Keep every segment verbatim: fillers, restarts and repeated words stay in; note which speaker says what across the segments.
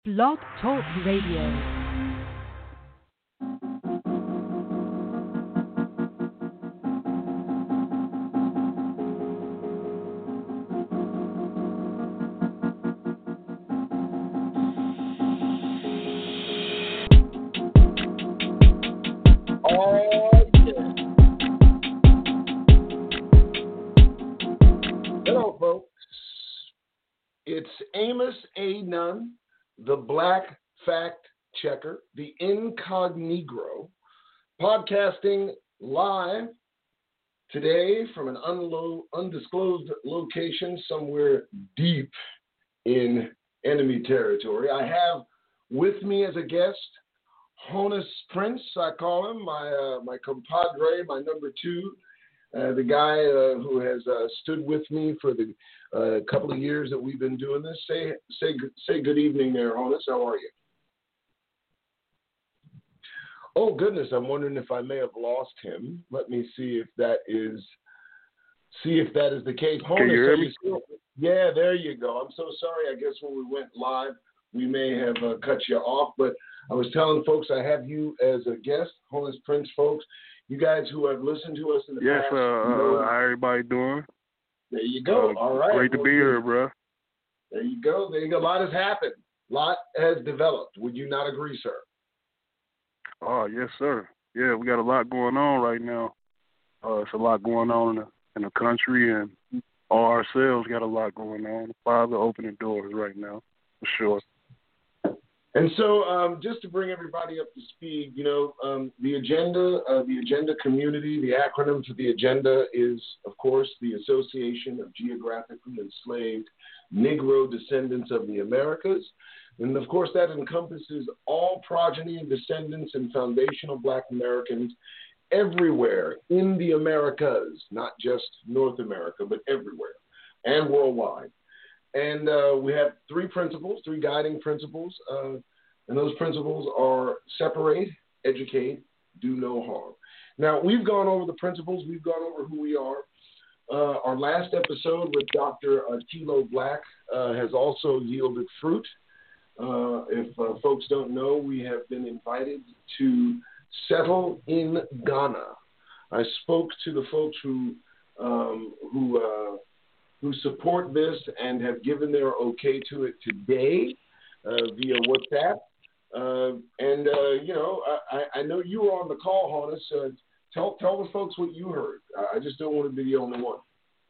Speaker 1: Blog Talk Radio.
Speaker 2: It's Amos A. Nunn, the Black Fact Checker, the Incognegro, podcasting live today from an unlo- undisclosed location somewhere deep in enemy territory. I have with me as a guest Honus Prince, I call him, my uh, my compadre, my number two, uh, the guy uh, who has uh, stood with me for the a uh, couple of years that we've been doing this. Say say say good evening there, Honus. How are you? Oh goodness, I'm wondering if I may have lost him. Let me see if that is see if that is the case. Honus,
Speaker 3: Can you hear
Speaker 2: are
Speaker 3: me?
Speaker 2: you still? Yeah, there you go. I'm so sorry. I guess when we went live, we may have uh, cut you off. But I was telling folks I have you as a guest, Honus Prince, folks. You guys who have listened to us in the
Speaker 3: Yes,
Speaker 2: past.
Speaker 3: uh,
Speaker 2: know,
Speaker 3: uh, how everybody doing?
Speaker 2: There you go.
Speaker 3: Uh,
Speaker 2: All right.
Speaker 3: Great to
Speaker 2: well,
Speaker 3: be here, bro.
Speaker 2: There you go. There you go. A lot has happened. A lot has developed. Would you not agree, sir?
Speaker 3: Oh, yes, sir. Yeah, we got a lot going on right now. Uh, it's a lot going on in the, in the country, and all ourselves got a lot going on. The Father opening doors right now, for sure.
Speaker 2: And so, um, just to bring everybody up to speed, you know, um, the agenda, uh, the agenda community, the acronym for the agenda is, of course, the Association of Geographically Enslaved Negro Descendants of the Americas. And, of course, that encompasses all progeny and descendants and foundational Black Americans everywhere in the Americas, not just North America, but everywhere and worldwide. And uh, we have three principles, three guiding principles, uh, and those principles are separate, educate, do no harm. Now, we've gone over the principles. We've gone over who we are. Uh, our last episode with Doctor Uh, Tilo Black uh, has also yielded fruit. Uh, if uh, folks don't know, we have been invited to settle in Ghana. I spoke to the folks who um, who uh, who support this and have given their okay to it today uh, via WhatsApp. Uh, and, uh, you know, I, I know you were on the call, Honus. Uh, tell, tell the folks what you heard. I just don't want to be the only one.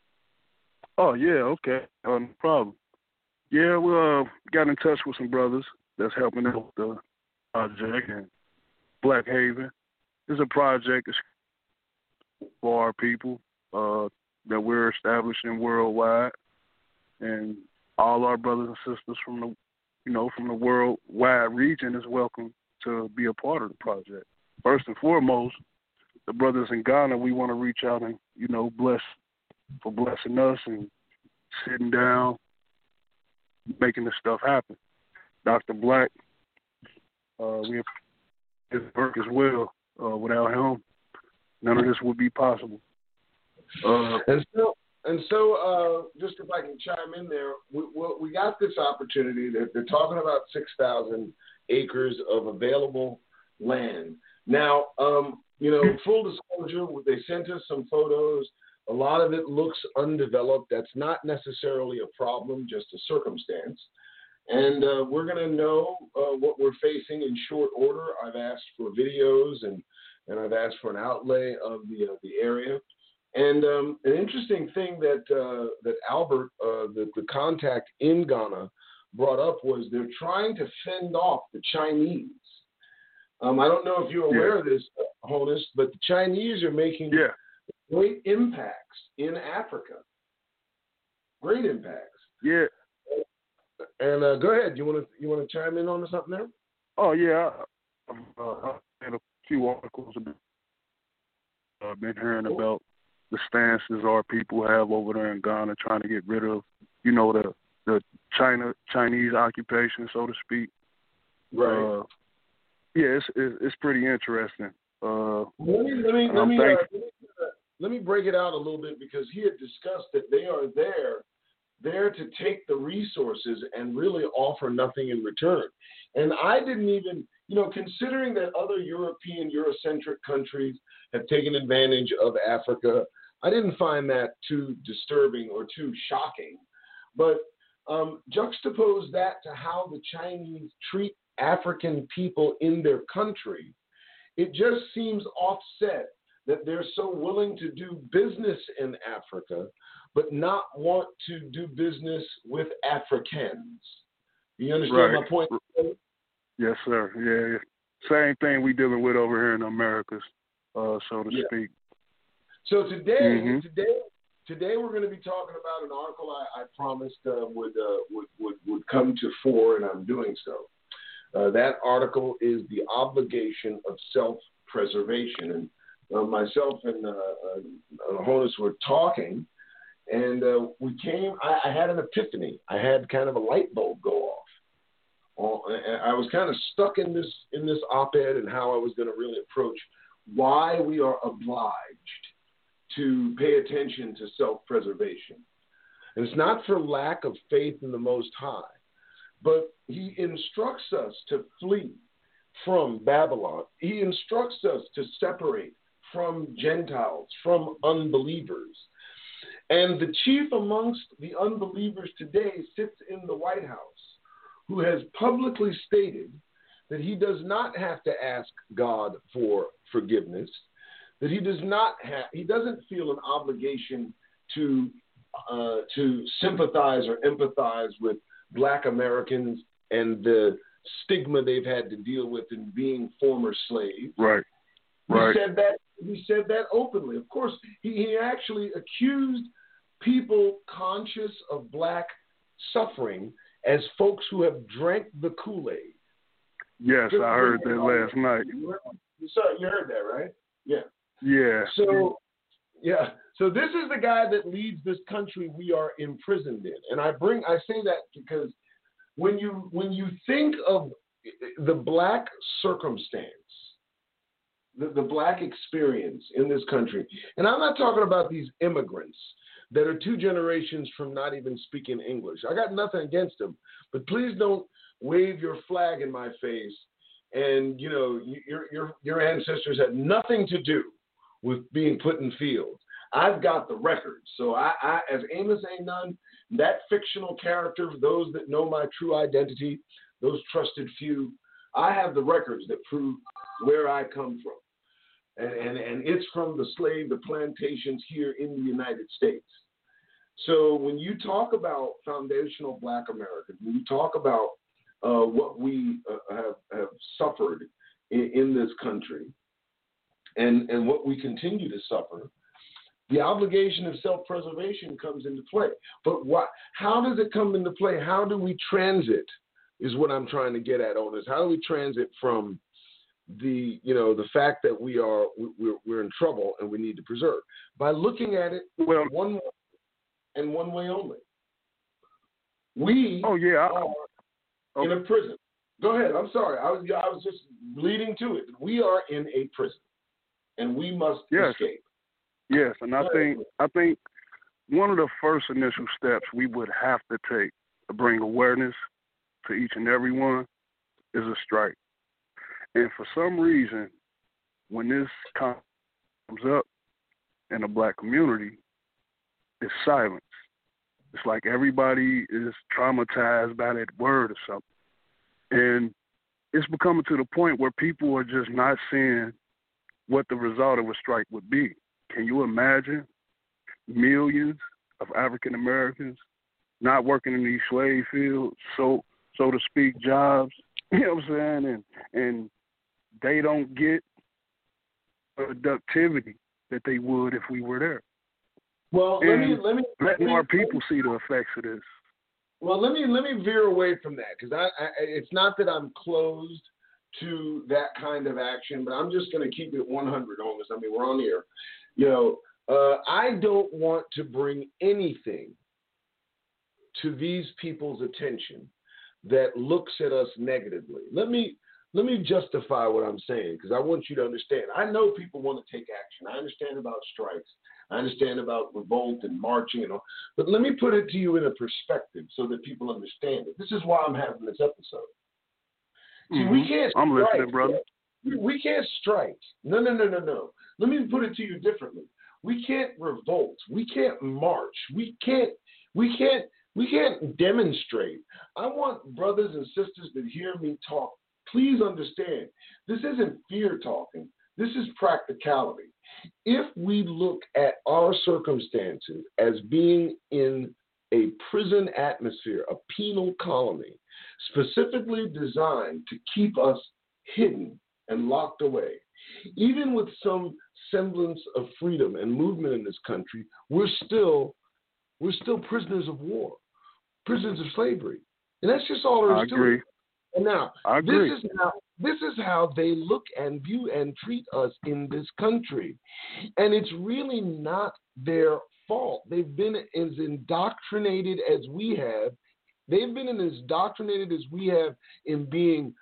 Speaker 3: Oh, yeah, okay. Uh, no problem. Yeah, we uh, got in touch with some brothers that's helping out with the project. And Black Haven is a project for our people. Uh, that we're establishing worldwide, and all our brothers and sisters from the, you know, from the worldwide region is welcome to be a part of the project. First and foremost, the brothers in Ghana, we want to reach out and, you know, bless for blessing us and sitting down, making this stuff happen. Doctor Black, uh, we have his work as well. Uh, without him, none of this would be possible. Uh,
Speaker 2: and so, and so uh, just if I can chime in there, we, we got this opportunity that they're talking about six thousand acres of available land. Now, um, you know, full disclosure, they sent us some photos. A lot of it looks undeveloped. That's not necessarily a problem, just a circumstance. And uh, we're going to know uh, what we're facing in short order. I've asked for videos and, and I've asked for an outlay of the uh, the area. And um, an interesting thing that uh, that Albert, uh, the, the contact in Ghana, brought up was they're trying to fend off the Chinese. Um, I don't know if you're aware
Speaker 3: yeah.
Speaker 2: of this, Honus, but the Chinese are making
Speaker 3: yeah.
Speaker 2: great impacts in Africa. Great impacts.
Speaker 3: Yeah.
Speaker 2: And uh, go ahead. You want to you want to chime in on something there?
Speaker 3: Oh yeah. I've uh, read a few articles about. I've been hearing
Speaker 2: Cool.
Speaker 3: about the stances our people have over there in Ghana, trying to get rid of, you know, the the China Chinese occupation, so to speak.
Speaker 2: Right.
Speaker 3: Uh, yeah, it's, it's it's pretty interesting. Uh,
Speaker 2: let me let me let
Speaker 3: I'm
Speaker 2: me, uh,
Speaker 3: thankful.
Speaker 2: let me uh, let me break it out a little bit because he had discussed that they are there there to take the resources and really offer nothing in return. And I didn't even, you know, considering that other European, Eurocentric countries have taken advantage of Africa, I didn't find that too disturbing or too shocking. But um, juxtapose that to how the Chinese treat African people in their country, it just seems offset that they're so willing to do business in Africa, but not want to do business with Africans. You understand
Speaker 3: right.
Speaker 2: my point?
Speaker 3: Yes, sir. Yeah, same thing we dealing with over here in Americas, uh, so to
Speaker 2: yeah.
Speaker 3: speak.
Speaker 2: So today,
Speaker 3: mm-hmm.
Speaker 2: today, today we're going to be talking about an article I, I promised uh, would, uh, would would would come to fore, and I'm doing so. Uh, that article is The Obligation of Self-Preservation, and uh, myself and uh, uh, Honus were talking, and uh, we came. I, I had an epiphany. I had kind of a light bulb go off. I was kind of stuck in this in this op-ed and how I was going to really approach why we are obliged to pay attention to self-preservation. And it's not for lack of faith in the Most High, but he instructs us to flee from Babylon. He instructs us to separate from Gentiles, from unbelievers. And the chief amongst the unbelievers today sits in the White House, who has publicly stated that he does not have to ask God for forgiveness, that he does not have, he doesn't feel an obligation to uh, to sympathize or empathize with Black Americans and the stigma they've had to deal with in being former slaves.
Speaker 3: Right, right.
Speaker 2: He said that. He said that openly. Of course, he, he actually accused people conscious of Black suffering as folks who have drank the Kool-Aid.
Speaker 3: Yes, I heard that last night.
Speaker 2: You saw, you heard that, right? Yeah.
Speaker 3: Yeah.
Speaker 2: So, yeah. So this is the guy that leads this country we are imprisoned in, and I bring, I say that because when you when you think of the Black circumstance, the, the Black experience in this country, and I'm not talking about these immigrants that are two generations from not even speaking English. I got nothing against them, but please don't wave your flag in my face. And you know, your your your ancestors had nothing to do with being put in fields. I've got the records, so I, I as Amos Ain't None, that fictional character, for those that know my true identity, those trusted few, I have the records that prove where I come from. And, and, and it's from the slave, the plantations here in the United States. So when you talk about foundational Black Americans, when you talk about uh, what we uh, have, have suffered in, in this country and, and what we continue to suffer, the obligation of self-preservation comes into play. But what, how does it come into play? How do we transit is what I'm trying to get at on this. How do we transit from the, you know, the fact that we are, we're, we're in trouble and we need to preserve by looking at it well, one way and one way only. We
Speaker 3: oh, yeah.
Speaker 2: are okay. in a prison. Go ahead. I'm sorry. I was, I was just leading to it. We are in a prison and we must
Speaker 3: yes.
Speaker 2: escape.
Speaker 3: Yes. And I think, I think one of the first initial steps we would have to take to bring awareness to each and every one is a strike. And for some reason, when this comes up in the Black community, it's silence. It's like everybody is traumatized by that word or something. And it's becoming to the point where people are just not seeing what the result of a strike would be. Can you imagine millions of African Americans not working in these slave fields, so so to speak, jobs, you know what I'm saying, and and they don't get productivity that they would if we were there.
Speaker 2: Well,
Speaker 3: and
Speaker 2: let me let me
Speaker 3: letting
Speaker 2: let
Speaker 3: our
Speaker 2: me,
Speaker 3: people see the effects of this.
Speaker 2: Well, let me let me veer away from that because I, I it's not that I'm closed to that kind of action, but I'm just going to keep it one hundred on this. I mean, we're on here. You know, uh, I don't want to bring anything to these people's attention that looks at us negatively. Let me let me justify what I'm saying because I want you to understand. I know people want to take action. I understand about strikes. I understand about revolt and marching and all. But let me put it to you in a perspective so that people understand it. This is why I'm having this episode. See,
Speaker 3: mm-hmm.
Speaker 2: we can't
Speaker 3: I'm
Speaker 2: strike.
Speaker 3: listening, brother.
Speaker 2: We, we can't strike. No, no, no, no, no. Let me put it to you differently. We can't revolt. We can't march. We can't. We can't. We can't demonstrate. I want brothers and sisters that hear me talk. Please understand. This isn't fear talking. This is practicality. If we look at our circumstances as being in a prison atmosphere, a penal colony, specifically designed to keep us hidden and locked away, even with some semblance of freedom and movement in this country, we're still we're still prisoners of war, prisoners of slavery, and that's just all there
Speaker 3: I
Speaker 2: is to
Speaker 3: agree.
Speaker 2: it. And now,
Speaker 3: I agree.
Speaker 2: this is how this is how they look and view and treat us in this country, and it's really not their fault. They've been as indoctrinated as we have. They've been as indoctrinated as we have in being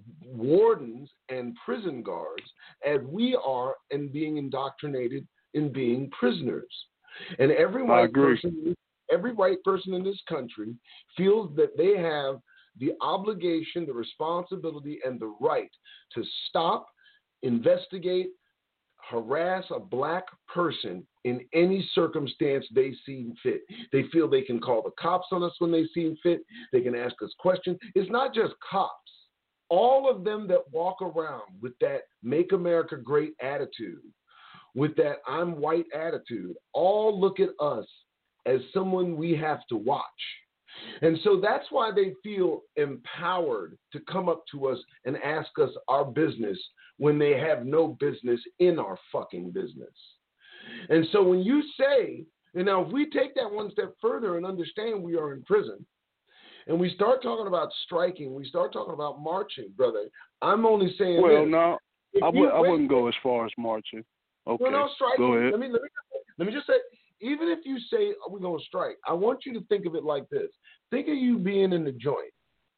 Speaker 2: wardens and prison guards as we are in being indoctrinated in being prisoners. And every white person, every white person in this country feels that they have the obligation, the responsibility, and the right to stop, investigate, harass a black person in any circumstance they see fit. They feel they can call the cops on us when they see fit. They can ask us questions. It's not just cops. All of them that walk around with that Make America Great attitude, with that I'm white attitude, all look at us as someone we have to watch. And so that's why they feel empowered to come up to us and ask us our business when they have no business in our fucking business. And so when you say, you know, if we take that one step further and understand we are in prison, and we start talking about striking, we start talking about marching, brother, I'm only saying
Speaker 3: Well,
Speaker 2: this.
Speaker 3: no, I, w- I wouldn't go as far as marching. Okay,
Speaker 2: well, no, striking.
Speaker 3: go ahead.
Speaker 2: Let me, let me, let me just say, even if you say oh, we're going to strike, I want you to think of it like this. Think of you being in the joint.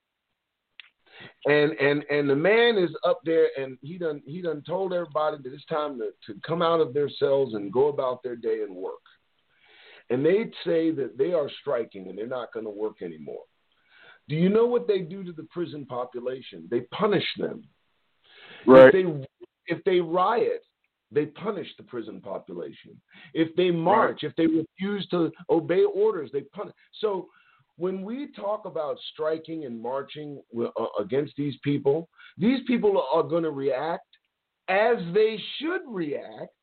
Speaker 2: And and and the man is up there, and he done he done told everybody that it's time to, to come out of their cells and go about their day and work. And they say that they are striking and they're not going to work anymore. Do you know what they do to the prison population? They punish them.
Speaker 3: Right.
Speaker 2: If they if they riot, they punish the prison population. If they march, right. if they refuse to obey orders, they punish. So when we talk about striking and marching uh, against these people, these people are going to react as they should react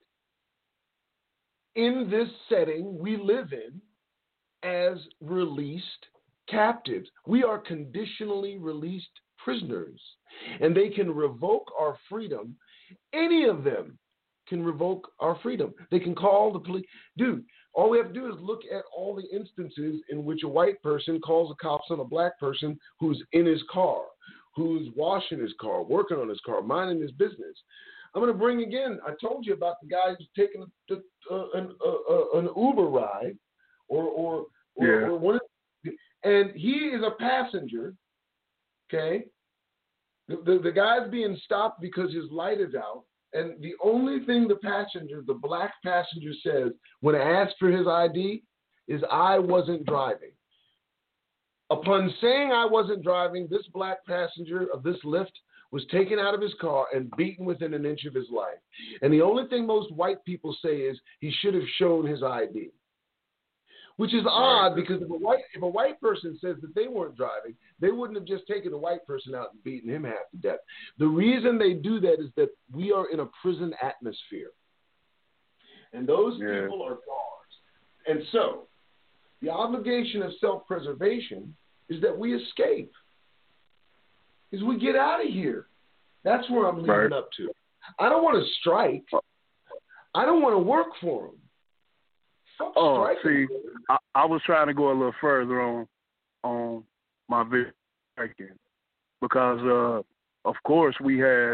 Speaker 2: in this setting we live in as released captives. We are conditionally released prisoners, and they can revoke our freedom. Any of them can revoke our freedom. They can call the police. Dude, all we have to do is look at all the instances in which a white person calls the cops on a black person who's in his car, who's washing his car, working on his car, minding his business. I'm going to bring again, I told you about the guy who's taking a, uh, an, uh, uh, an Uber ride or, or, or,
Speaker 3: yeah.
Speaker 2: or one of, and he is a passenger, okay? The, the, the guy's being stopped because his light is out. And the only thing the passenger, the black passenger says when asked for his I D is, I wasn't driving. Upon saying I wasn't driving, this black passenger of this Lyft was taken out of his car and beaten within an inch of his life. And the only thing most white people say is he should have shown his I D. Which is odd because if a white if a white person says that they weren't driving, they wouldn't have just taken the white person out and beaten him half to death. The reason they do that is that we are in a prison atmosphere. And those
Speaker 3: yeah.
Speaker 2: people are guards. And so the obligation of self-preservation is that we escape. Is we get out of here. That's where I'm leading
Speaker 3: right.
Speaker 2: up to. I don't want to strike. I don't want to work for them.
Speaker 3: Oh, see, I, I was trying to go a little further on on my video because, uh, of course, we had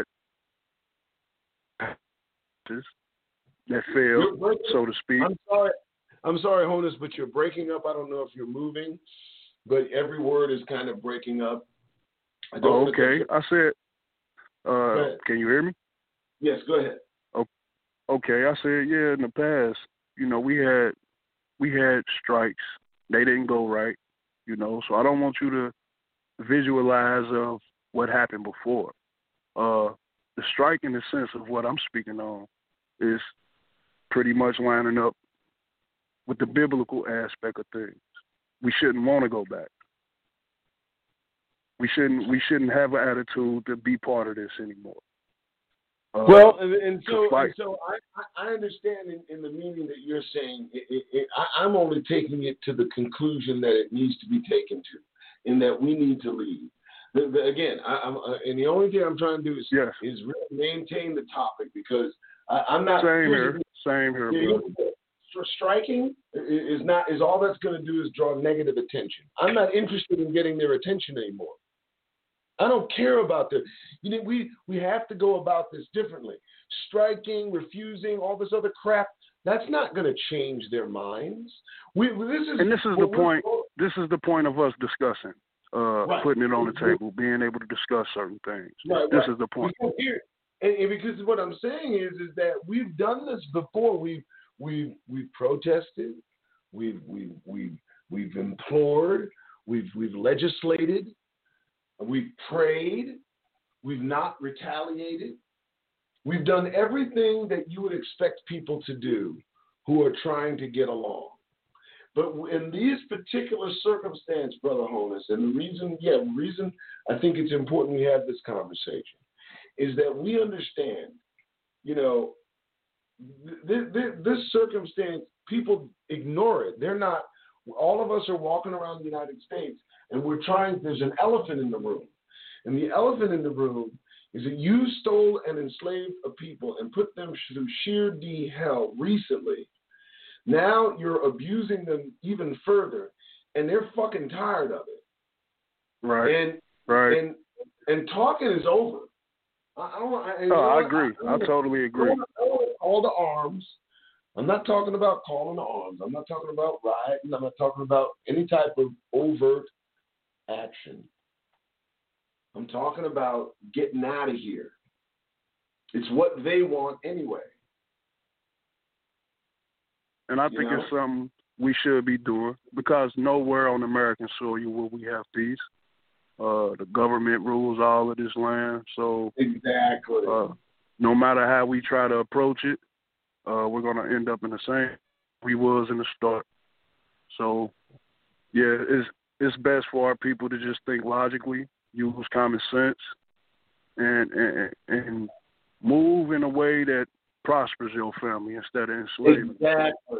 Speaker 3: that failed, so to speak.
Speaker 2: I'm sorry, I'm sorry, Honus, but you're breaking up. I don't know if you're moving, but every word is kind of breaking up. I don't
Speaker 3: oh, okay, I said, uh, can you hear me?
Speaker 2: Yes, go ahead.
Speaker 3: Oh, okay, I said, yeah, in the past. You know, we had we had strikes. They didn't go right. You know, so I don't want you to visualize of what happened before. Uh, the strike, in the sense of what I'm speaking on, is pretty much lining up with the biblical aspect of things. We shouldn't want to go back. We shouldn't. We shouldn't have an attitude to be part of this anymore. Uh,
Speaker 2: well, and, and so,
Speaker 3: fight.
Speaker 2: and so I, I understand in, in the meaning that you're saying. It, it, it, I, I'm only taking it to the conclusion that it needs to be taken to, in that we need to leave. The, the, again, I, I'm, uh, and the only thing I'm trying to do is
Speaker 3: yes.
Speaker 2: is really maintain the topic, because I, I'm not.
Speaker 3: Same here. Same here, bro.
Speaker 2: Striking is not is all that's going to do is draw negative attention. I'm not interested in getting their attention anymore. I don't care about the. You know, we we have to go about this differently. Striking, refusing, all this other crap. That's not going to change their minds. We this is
Speaker 3: and this is the point. This is the point of us discussing, uh,
Speaker 2: right.
Speaker 3: putting it on the table, being able to discuss certain things.
Speaker 2: Right,
Speaker 3: this
Speaker 2: right.
Speaker 3: is the point.
Speaker 2: Because here, and, and because what I'm saying is is that we've done this before. We've We've we've protested, we've we've we've we've implored, we've we've legislated, we've prayed, we've not retaliated. We've done everything that you would expect people to do who are trying to get along. But in these particular circumstances, Brother Honus, and the reason, yeah, the reason I think it's important we have this conversation is that we understand, you know, This, this, this circumstance, people ignore it. They're not, all of us are walking around the United States and we're trying, there's an elephant in the room. And the elephant in the room is that you stole and enslaved a people and put them through sheer D hell recently. Now you're abusing them even further and they're fucking tired of it.
Speaker 3: Right.
Speaker 2: And,
Speaker 3: right.
Speaker 2: and, and talking is over. I, I, I,
Speaker 3: oh, I agree. I, I, I totally agree.
Speaker 2: Call to arms. I'm not talking about calling to arms. I'm not talking about rioting. I'm not talking about any type of overt action. I'm talking about getting out of here. It's what they want anyway.
Speaker 3: And I think you know? it's something we should be doing, because nowhere on American soil will we have peace. Uh, the government rules all of this land, so
Speaker 2: exactly.
Speaker 3: Uh, no matter how we try to approach it, uh, we're going to end up in the same we was in the start. So, yeah, it's it's best for our people to just think logically, use common sense, and and, and move in a way that prospers your family instead of enslaving.
Speaker 2: Exactly.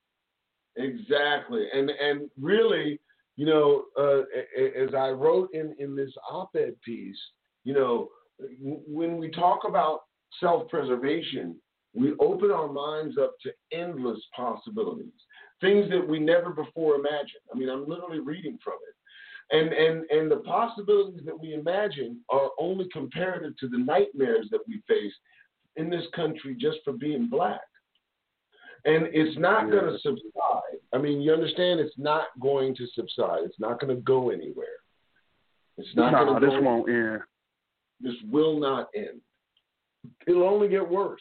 Speaker 2: Exactly. And and really, you know, uh, as I wrote in, in this op-ed piece, you know, when we talk about self-preservation, we open our minds up to endless possibilities, things that we never before imagined. I mean, I'm literally reading from it. And, and, and the possibilities that we imagine are only comparative to the nightmares that we face in this country just for being black. And it's not yeah. going to subside. I mean, you understand, it's not going to subside. It's not going to go anywhere. It's not
Speaker 3: no,
Speaker 2: going to go
Speaker 3: this won't end.
Speaker 2: This will not end. It'll only get worse.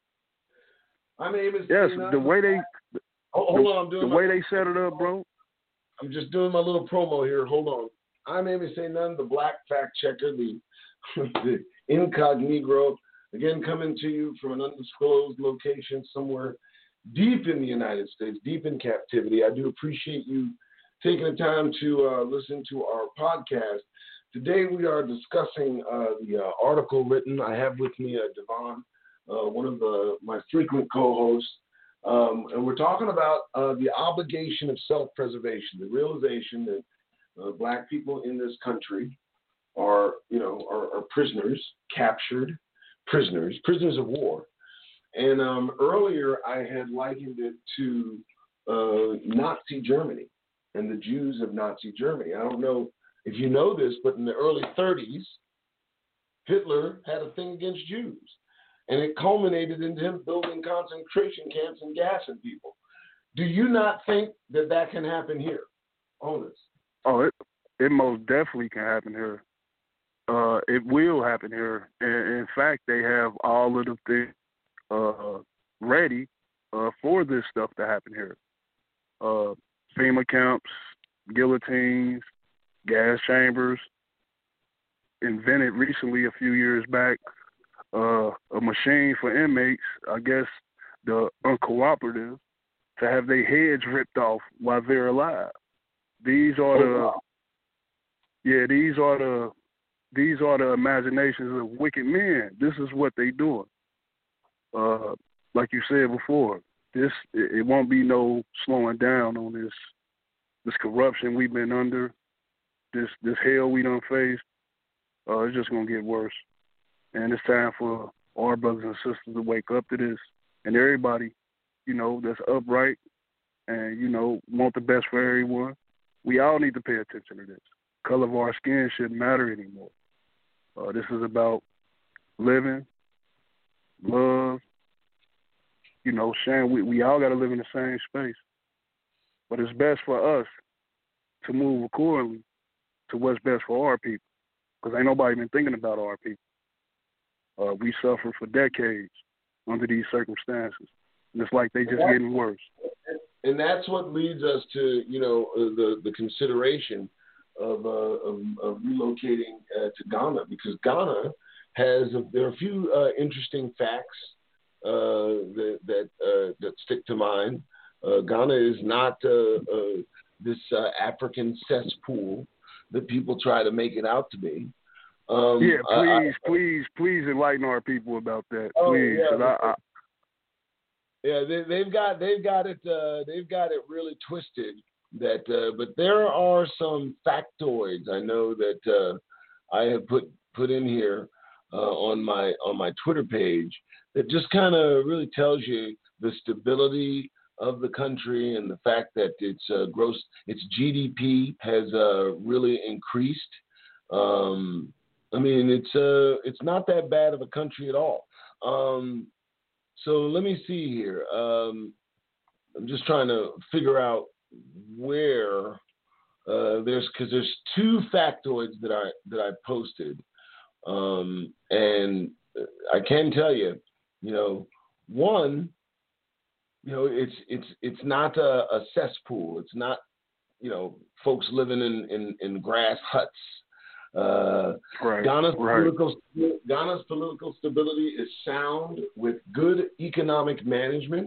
Speaker 2: I'm Amos.
Speaker 3: Yes, the way they,
Speaker 2: oh, hold on, I'm doing
Speaker 3: the
Speaker 2: my,
Speaker 3: way they set it up, bro.
Speaker 2: I'm just doing my little promo here. Hold on. I'm Amos Say None, the black fact checker, the, the incognito. Again, coming to you from an undisclosed location somewhere deep in the United States, deep in captivity. I do appreciate you taking the time to uh, listen to our podcast. Today we are discussing uh, the uh, article written. I have with me uh, Devon, uh, one of the, my frequent co-hosts, um, and we're talking about uh, the obligation of self-preservation, the realization that uh, black people in this country are, you know, are, are prisoners, captured prisoners, prisoners of war. And um, earlier I had likened it to uh, Nazi Germany and the Jews of Nazi Germany. I don't know if you know this, but in the early thirties, Hitler had a thing against Jews. And it culminated in him building concentration camps and gassing people. Do you not think that that can happen here? Honest.
Speaker 3: Oh, it, it most definitely can happen here. Uh, it will happen here. And in fact, they have all of the things uh, ready uh, for this stuff to happen here. Uh, FEMA camps, guillotines, gas chambers, invented recently a few years back, uh, a machine for inmates, I guess the uncooperative, to have their heads ripped off while they're alive. These are the,
Speaker 2: oh, wow.
Speaker 3: yeah, these are the, these are the imaginations of wicked men. This is what they doing. Uh, like you said before, this it, it won't be no slowing down on this, this corruption we've been under, this this hell we done faced. Uh, it's just gonna get worse, and it's time for our brothers and sisters to wake up to this, and everybody, you know, that's upright and, you know, want the best for everyone. We all need to pay attention to this. Color of our skin shouldn't matter anymore. Uh, this is about living, love, you know, sharing. We, we all got to live in the same space. But it's best for us to move accordingly to what's best for our people, because ain't nobody been thinking about our people. Uh, we suffered for decades under these circumstances, and it's like they just getting worse.
Speaker 2: And that's what leads us to, you know, uh, the the consideration of, uh, of, of relocating uh, to Ghana, because Ghana has a, there are a few uh, interesting facts uh, that that, uh, that stick to mind. Uh, Ghana is not uh, uh, this uh, African cesspool that people try to make it out to be. Um,
Speaker 3: yeah, please,
Speaker 2: I,
Speaker 3: please, please enlighten our people about that,
Speaker 2: oh,
Speaker 3: please.
Speaker 2: Yeah,
Speaker 3: 'cause I, I,
Speaker 2: yeah they, they've got they've got it uh, they've got it really twisted. That, uh, but there are some factoids I know that uh, I have put put in here uh, on my on my Twitter page that just kind of really tells you the stability of the country and the fact that its uh, gross its G D P has uh, really increased. Um, I mean, it's uh, it's not that bad of a country at all. Um, so let me see here. Um, I'm just trying to figure out where uh, there's because there's two factoids that I that I posted, um, and I can tell you, you know, one, you know, it's it's it's not a, a cesspool. It's not, you know, folks living in in, in grass huts. Uh,
Speaker 3: right,
Speaker 2: Ghana's,
Speaker 3: right.
Speaker 2: political, Ghana's political stability is sound with good economic management,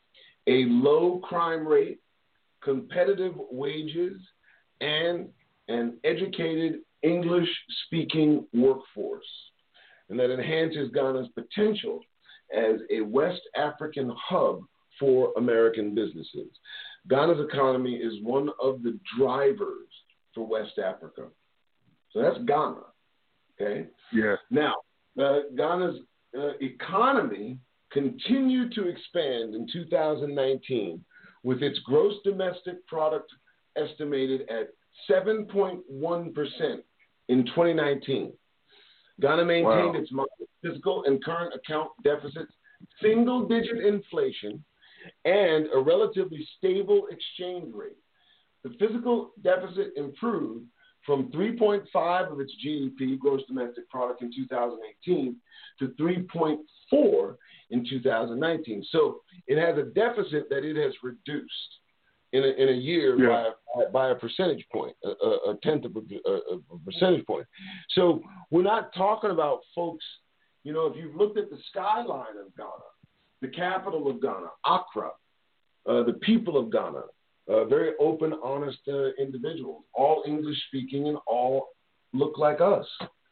Speaker 2: a low crime rate, competitive wages, and an educated English-speaking workforce. And that enhances Ghana's potential as a West African hub for American businesses. Ghana's economy is one of the drivers for West Africa. So that's Ghana, okay?
Speaker 3: Yeah.
Speaker 2: Now, uh, Ghana's uh, economy continued to expand in two thousand nineteen with its gross domestic product estimated at seven point one percent in twenty nineteen. Ghana maintained
Speaker 3: Wow.
Speaker 2: its fiscal and current account deficits, single-digit inflation, and a relatively stable exchange rate. The fiscal deficit improved from three point five of its G D P, gross domestic product, in two thousand eighteen to three point four in two thousand nineteen. So it has a deficit that it has reduced in a, in a year
Speaker 3: yeah.
Speaker 2: by, by a percentage point, a, a tenth of a, a, a percentage point. So we're not talking about folks, you know, if you've looked at the skyline of Ghana, the capital of Ghana, Accra, uh, the people of Ghana, Uh, very open, honest uh, individuals, all English speaking and all look like us.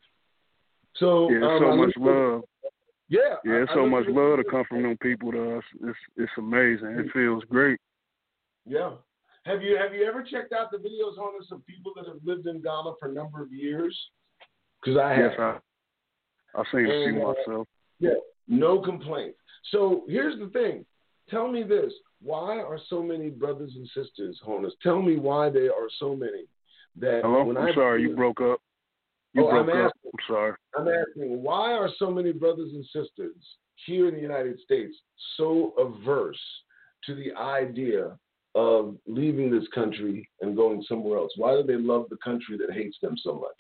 Speaker 2: So
Speaker 3: yeah,
Speaker 2: um,
Speaker 3: so
Speaker 2: I
Speaker 3: much
Speaker 2: look,
Speaker 3: love.
Speaker 2: Yeah,
Speaker 3: Yeah,
Speaker 2: I,
Speaker 3: so
Speaker 2: I
Speaker 3: much
Speaker 2: at,
Speaker 3: love to come from them people to us. It's it's amazing. It feels great.
Speaker 2: Yeah. Have you have you ever checked out the videos on this of people that have lived in Ghana for a number of years? Because I have.
Speaker 3: Yes, I I've seen a
Speaker 2: And,
Speaker 3: few
Speaker 2: uh,
Speaker 3: myself.
Speaker 2: Yeah, no complaints. So here's the thing. Tell me this. Why are so many brothers and sisters, Honus? Tell me why there are so many that
Speaker 3: Hello?
Speaker 2: when
Speaker 3: I'm
Speaker 2: I
Speaker 3: sorry, you broke up. You
Speaker 2: Oh,
Speaker 3: broke
Speaker 2: I'm
Speaker 3: up.
Speaker 2: asking.
Speaker 3: I'm sorry.
Speaker 2: I'm asking, why are so many brothers and sisters here in the United States so averse to the idea of leaving this country and going somewhere else? Why do they love the country that hates them so much?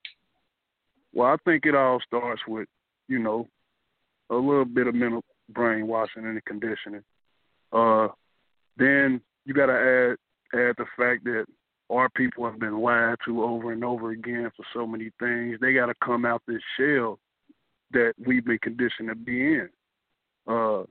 Speaker 3: Well, I think it all starts with, you know, a little bit of mental brainwashing and conditioning. Uh, then you got to add add the fact that our people have been lied to over and over again for so many things. They got to come out this shell that we've been conditioned to be in. Uh,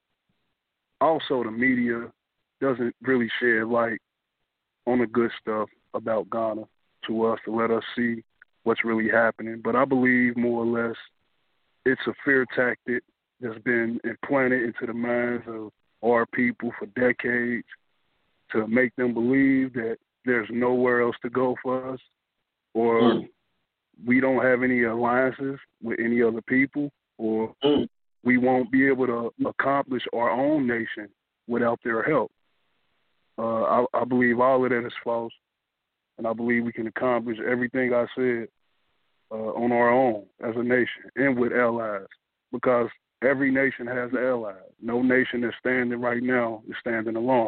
Speaker 3: also, the media doesn't really shed light on the good stuff about Ghana to us to let us see what's really happening. But I believe more or less it's a fear tactic that's been implanted into the minds of our people for decades to make them believe that there's nowhere else to go for us, or mm. we don't have any alliances with any other people, or mm. we won't be able to accomplish our own nation without their help. Uh, I, I believe all of that is false, and I believe we can accomplish everything I said uh, on our own as a nation and with allies, because every nation has allies. No nation that's standing right now is standing alone.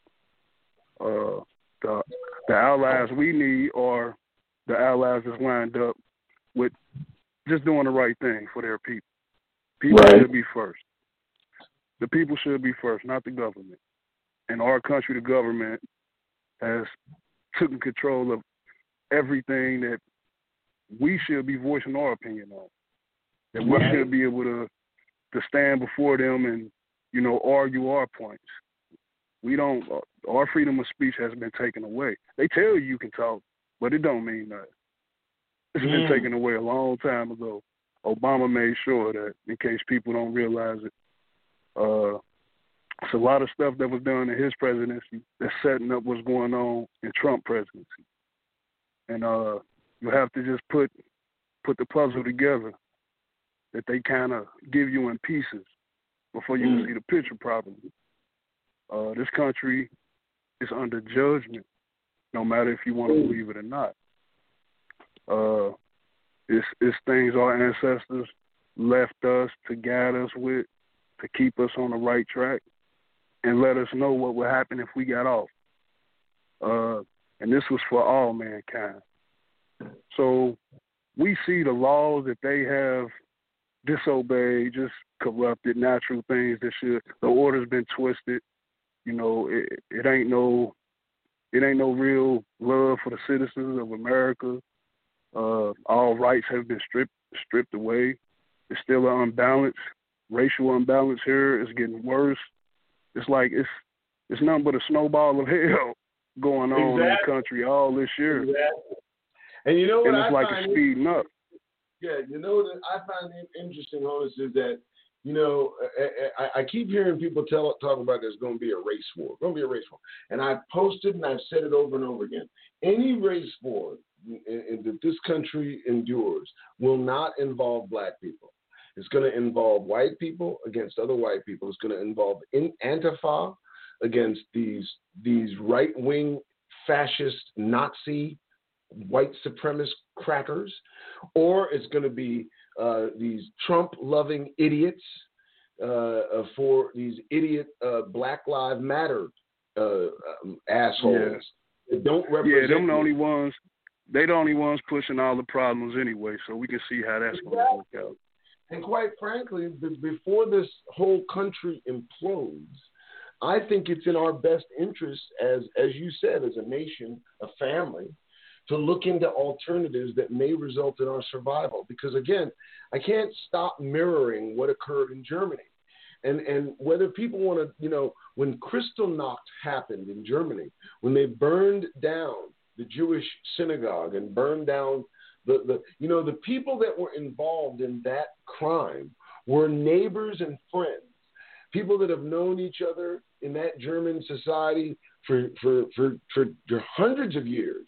Speaker 3: Uh, the, the allies we need are the allies that's lined up with just doing the right thing for their people. People right. should be first. The people should be first, not the government. In our country, the government has taken control of everything that we should be voicing our opinion on. That we should be able to to stand before them and, you know, argue our points. We don't, our freedom of speech has been taken away. They tell you you can talk, but it don't mean nothing. It's mm. been taken away a long time ago. Obama made sure that, in case people don't realize it, uh, it's a lot of stuff that was done in his presidency that's setting up what's going on in Trump presidency. And uh, you have to just put put the puzzle together that they kind of give you in pieces before you mm. can see the picture properly. Uh, this country is under judgment, no matter if you want to believe it or not. Uh, it's, it's things our ancestors left us to guide us with, to keep us on the right track, and let us know what would happen if we got off. Uh, and this was for all mankind. So we see the laws that they have disobeyed, just corrupted, natural things that should, the order's been twisted. You know, it, it ain't no, it ain't no real love for the citizens of America. Uh, all rights have been stripped stripped away. It's still an unbalance, racial imbalance here. It's getting worse. It's like it's it's nothing but a snowball of hell going on exactly. in the country all this year.
Speaker 2: Exactly. And you know what?
Speaker 3: And it's
Speaker 2: I
Speaker 3: like
Speaker 2: find
Speaker 3: it's speeding up.
Speaker 2: Yeah, you know what I find interesting, Honus, is that, you know, I, I keep hearing people tell talk about there's going to be a race war. Going to be a race war. And I've posted and I've said it over and over again. Any race war that this country endures will not involve black people. It's going to involve white people against other white people. It's going to involve in Antifa against these these right-wing fascist Nazi white supremacist crackers, or it's going to be uh, these Trump-loving idiots uh, for these idiot uh, Black Lives Matter uh, um, assholes
Speaker 3: yeah.
Speaker 2: that don't represent.
Speaker 3: Yeah, them the only ones. They the only ones pushing all the problems anyway, so we can see how that's going to work out.
Speaker 2: And quite frankly, b- before this whole country implodes, I think it's in our best interest, as as you said, as a nation, a family, to look into alternatives that may result in our survival. Because again, I can't stop mirroring what occurred in Germany. And and whether people want to, you know, when Kristallnacht happened in Germany, when they burned down the Jewish synagogue and burned down the, the you know, the people that were involved in that crime were neighbors and friends, people that have known each other in that German society for for, for, for, for hundreds of years.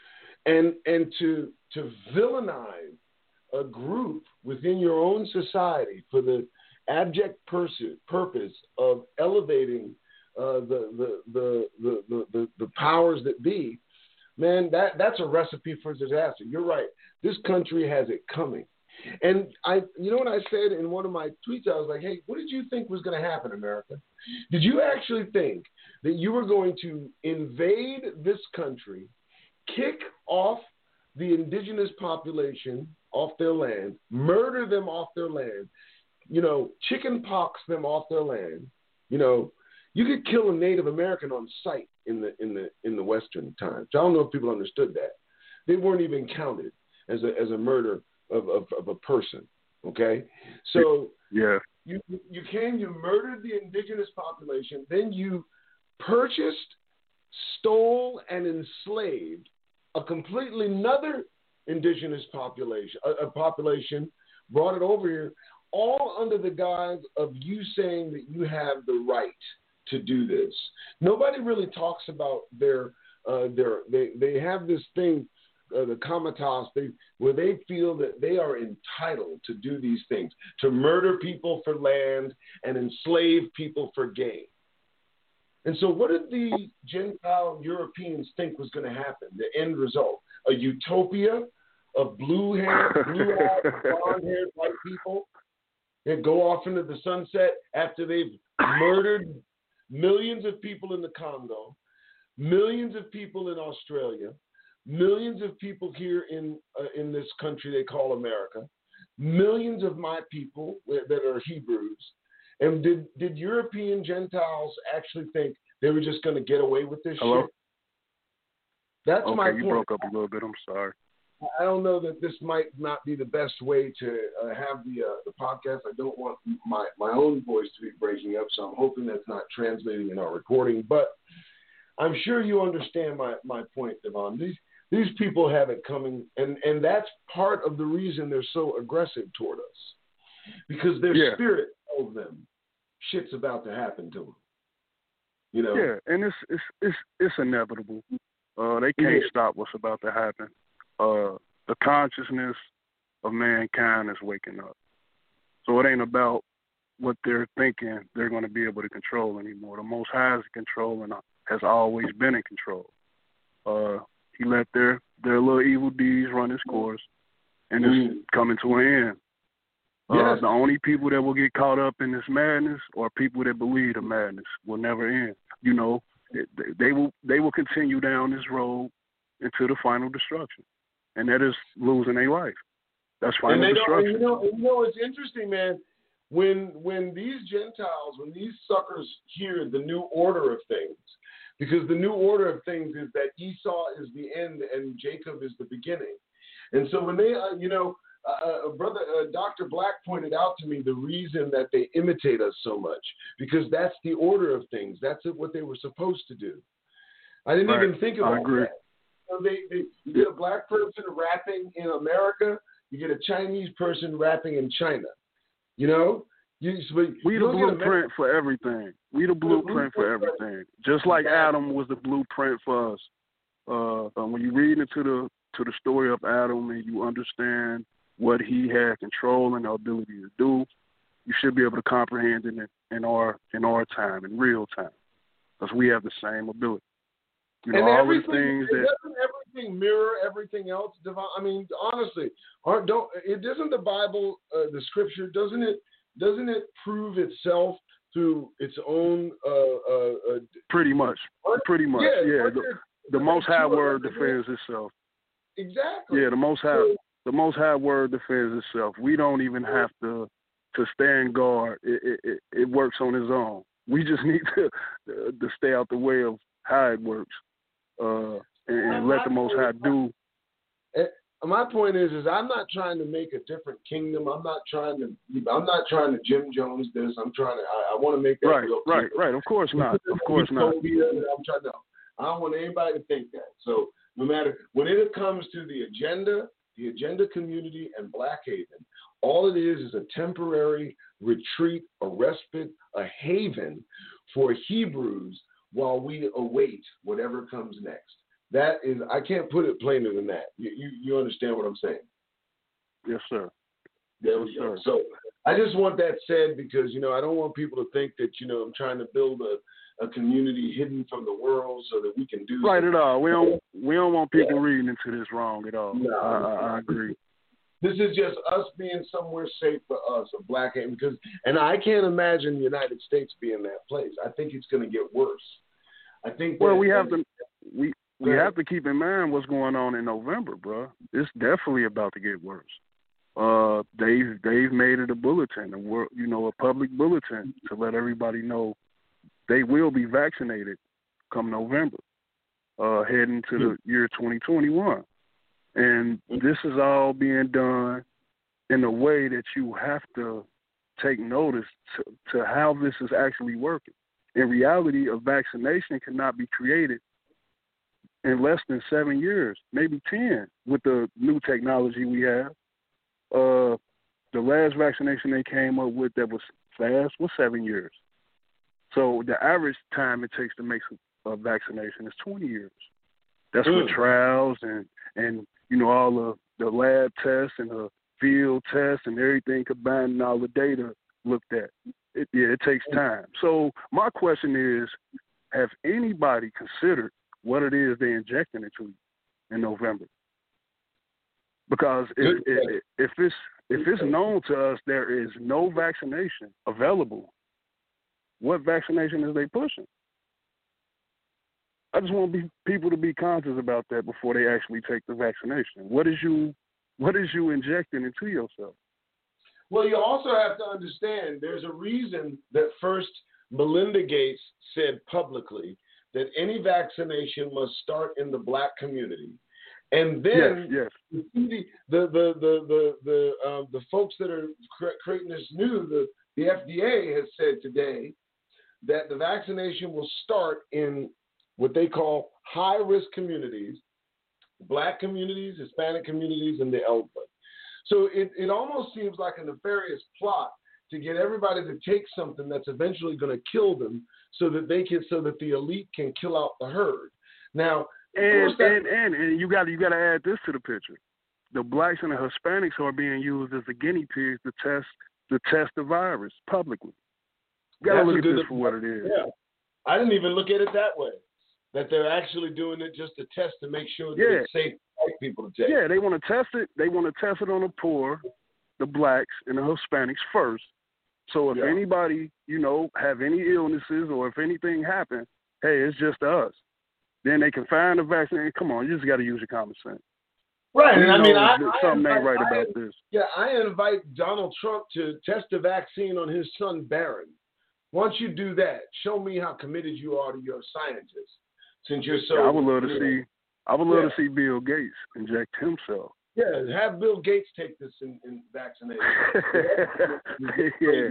Speaker 2: And and to to villainize a group within your own society for the abject pers- purpose of elevating uh, the, the, the, the, the, the, the powers that be, man, that, that's a recipe for disaster. You're right. This country has it coming. And I, you know what I said in one of my tweets? I was like, hey, what did you think was going to happen, America? Did you actually think that you were going to invade this country, kick off the indigenous population off their land, murder them off their land, you know, chicken pox them off their land, you know, You could kill a Native American on sight in the in the in the Western times. I don't know if people understood that. They weren't even counted as a as a murder of, of, of a person. Okay, so
Speaker 3: yeah,
Speaker 2: you you came, you murdered the indigenous population, then you purchased, stole, and enslaved a completely another indigenous population, a, a population, brought it over here, all under the guise of you saying that you have the right to do this. Nobody really talks about their uh, their they they have this thing, uh, the comitas, they where they feel that they are entitled to do these things, to murder people for land and enslave people for gain. And so, what did the Gentile Europeans think was going to happen? The end result: a utopia of blue-haired, blue-eyed, blonde-haired white people that go off into the sunset after they've murdered millions of people in the Congo, millions of people in Australia, millions of people here in uh, in this country they call America, millions of my people that are Hebrews. And did, did European Gentiles actually think they were just going to get away with this
Speaker 3: Hello?
Speaker 2: shit? That's
Speaker 3: okay,
Speaker 2: my
Speaker 3: you
Speaker 2: point.
Speaker 3: broke up a little bit. I'm sorry.
Speaker 2: I don't know that this might not be the best way to uh, have the uh, the podcast. I don't want my, my own voice to be breaking up, so I'm hoping that's not translating in our recording. But I'm sure you understand my, my point, Devon. These these people have it coming, and, and that's part of the reason they're so aggressive toward us, because their
Speaker 3: yeah.
Speaker 2: spirit tells them shit's about to happen to them. You know?
Speaker 3: Yeah, and it's it's it's it's inevitable. Uh, they can't
Speaker 2: yeah.
Speaker 3: stop what's about to happen. Uh, the consciousness of mankind is waking up. So it ain't about what they're thinking they're going to be able to control anymore. The Most High is in control and has always been in control. Uh, he let their, their little evil deeds run its course, and it's mm. coming to an end. Uh, yes. The only people that will get caught up in this madness are people that believe the madness will never end. You know, they, they will they will continue down this road into the final destruction, and that is losing their life. That's final
Speaker 2: and
Speaker 3: destruction.
Speaker 2: And you know, and you know, it's interesting, man. When when these Gentiles, when these suckers hear the new order of things, because the new order of things is that Esau is the end and Jacob is the beginning, and so when they, uh, you know. Uh, brother, uh, Doctor Black pointed out to me the reason that they imitate us so much, because that's the order of things. That's what they were supposed to do. I didn't right. even think about
Speaker 3: I agree.
Speaker 2: that. So they, they, you get a black person rapping in America, you get a Chinese person rapping in China. You know? You, so
Speaker 3: we the blueprint for everything. We the blueprint for everything. Just like Adam was the blueprint for us. Uh, when you read into the to the story of Adam and you understand what he had control and the ability to do, you should be able to comprehend it in, in our in our time, in real time, because we have the same ability. You know,
Speaker 2: and
Speaker 3: all the
Speaker 2: things
Speaker 3: that
Speaker 2: doesn't everything mirror everything else. Devon? I mean, honestly, aren't don't it doesn't the Bible, uh, the Scripture, doesn't it doesn't it prove itself through its own? Uh, uh, uh,
Speaker 3: pretty much, pretty much, yeah. yeah. The, the Most High Word defends itself.
Speaker 2: Exactly.
Speaker 3: Yeah, the Most High. So, The Most High Word defends itself. We don't even have to to stand guard. It, it, it works on its own. We just need to to stay out the way of how it works, uh, and, and let the Most High do.
Speaker 2: My point is, is I'm not trying to make a different kingdom. I'm not trying to. I'm not trying to Jim Jones this. I'm trying to. I, I want to make that
Speaker 3: right,
Speaker 2: real
Speaker 3: right, right. Of course not. Of course not.
Speaker 2: I'm trying to. I don't want anybody to think that. So no matter when it comes to the agenda. The agenda community and Black Haven, all it is is a temporary retreat, a respite, a haven for Hebrews while we await whatever comes next. That is, I can't put it plainer than that. You you, you understand what I'm saying?
Speaker 3: Yes, sir.
Speaker 2: There we
Speaker 3: yes,
Speaker 2: go.
Speaker 3: Sir.
Speaker 2: So I just want that said because, you know, I don't want people to think that, you know, I'm trying to build a, a community hidden from the world so that we can do
Speaker 3: right
Speaker 2: something.
Speaker 3: at all. We don't we don't want people
Speaker 2: yeah.
Speaker 3: reading into this wrong at all.
Speaker 2: No,
Speaker 3: I, I, I agree.
Speaker 2: This is just us being somewhere safe for us, a Black Haven, because, and I can't imagine the United States being that place. I think it's going to get worse. I think.
Speaker 3: Well,
Speaker 2: that,
Speaker 3: we have to we we have to keep in mind what's going on in November, bro. It's definitely about to get worse. Uh, they've they've made it a bulletin, a world, you know, a public bulletin to let everybody know they will be vaccinated come November, uh, heading to the year twenty twenty-one. And this is all being done in a way that you have to take notice to, to how this is actually working. In reality, a vaccination cannot be created in less than seven years, maybe ten, with the new technology we have. Uh, the last vaccination they came up with that was fast was seven years. So the average time it takes to make a vaccination is twenty years. That's
Speaker 2: mm.
Speaker 3: with trials and, and you know, all the, the lab tests and the field tests and everything combined and all the data looked at. It, yeah, it takes time. So my question is, have anybody considered what it is they're injecting into you in November? Because if, if, if it's if it's known to us there is no vaccination available, what vaccination is they pushing? I just want be, people to be conscious about that before they actually take the vaccination. What is you what is you injecting into yourself?
Speaker 2: Well, you also have to understand there's a reason that first Melinda Gates said publicly that any vaccination must start in the black community. And then
Speaker 3: yes, yes.
Speaker 2: the the the the the, the, uh, the folks that are creating this new, the, the F D A has said today that the vaccination will start in what they call high-risk communities, black communities, Hispanic communities, and the elderly. So it, it almost seems like a nefarious plot to get everybody to take something that's eventually going to kill them so that they can, so that the elite can kill out the herd. Now,
Speaker 3: and
Speaker 2: that,
Speaker 3: and, and and you got you got to add this to the picture: the blacks and the Hispanics are being used as the guinea pigs to test to test the virus publicly. You got to look at this for what it is.
Speaker 2: Yeah, I didn't even look at it that way. That they're actually doing it just to test to make sure that
Speaker 3: yeah.
Speaker 2: it's safe for white people to take.
Speaker 3: Yeah, they want to test it. They want to test it on the poor, the blacks, and the Hispanics first. So if
Speaker 2: yeah.
Speaker 3: anybody, you know, have any illnesses or if anything happens, hey, it's just us. Then they can find a vaccine. Come on, you just got to use your common sense.
Speaker 2: Right,
Speaker 3: you
Speaker 2: and I
Speaker 3: know,
Speaker 2: mean, I,
Speaker 3: something
Speaker 2: I invite,
Speaker 3: ain't right
Speaker 2: I,
Speaker 3: about this.
Speaker 2: Yeah, I invite Donald Trump to test a vaccine on his son Barron. Once you do that, show me how committed you are to your scientists. Since you're so,
Speaker 3: yeah, I would love to
Speaker 2: you know,
Speaker 3: see. I would love
Speaker 2: yeah.
Speaker 3: to see Bill Gates inject himself.
Speaker 2: Yeah, have Bill Gates take this in, in vaccination.
Speaker 3: yeah.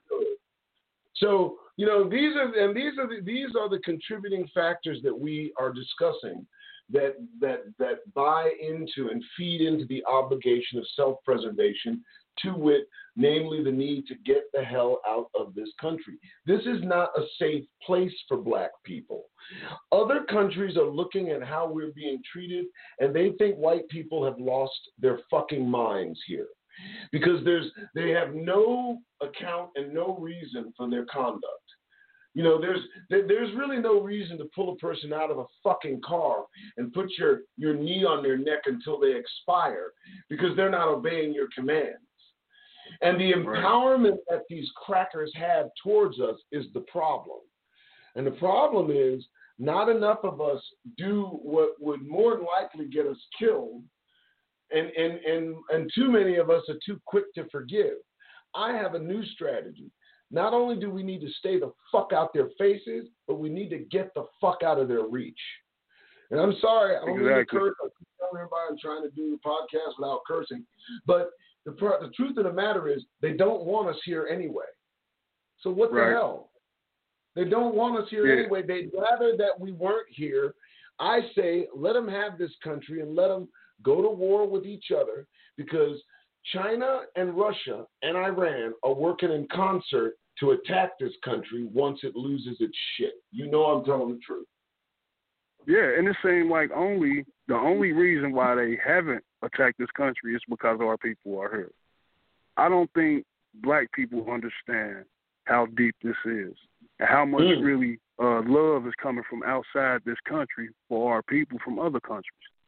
Speaker 2: So you know these are and these are the, these are the contributing factors that we are discussing that that that buy into and feed into the obligation of self-preservation, to wit, namely the need to get the hell out of this country. This is not a safe place for black people. Other countries are looking at how we're being treated, and they think white people have lost their fucking minds here. Because there's they have no account and no reason for their conduct. You know, there's there, there's really no reason to pull a person out of a fucking car and put your, your knee on their neck until they expire because they're not obeying your commands. And the empowerment right. that these crackers have towards us is the problem. And the problem is not enough of us do what would more than likely get us killed. And, and, and, and too many of us are too quick to forgive. I have a new strategy. Not only do we need to stay the fuck out their faces, but we need to get the fuck out of their reach. And I'm sorry, I don't
Speaker 3: exactly.
Speaker 2: mean to curse. I keep telling everybody I'm trying to do the podcast without cursing. But the, the truth of the matter is they don't want us here anyway. So what
Speaker 3: right.
Speaker 2: the hell? They don't want us here
Speaker 3: yeah.
Speaker 2: anyway. They'd rather that we weren't here. I say let them have this country and let them go to war with each other, because China and Russia and Iran are working in concert to attack this country once it loses its shit. You know I'm telling the truth.
Speaker 3: Yeah, and it seems like only the only reason why they haven't attacked this country is because our people are here. I don't think black people understand how deep this is and how much mm. really uh, love is coming from outside this country for our people from other countries.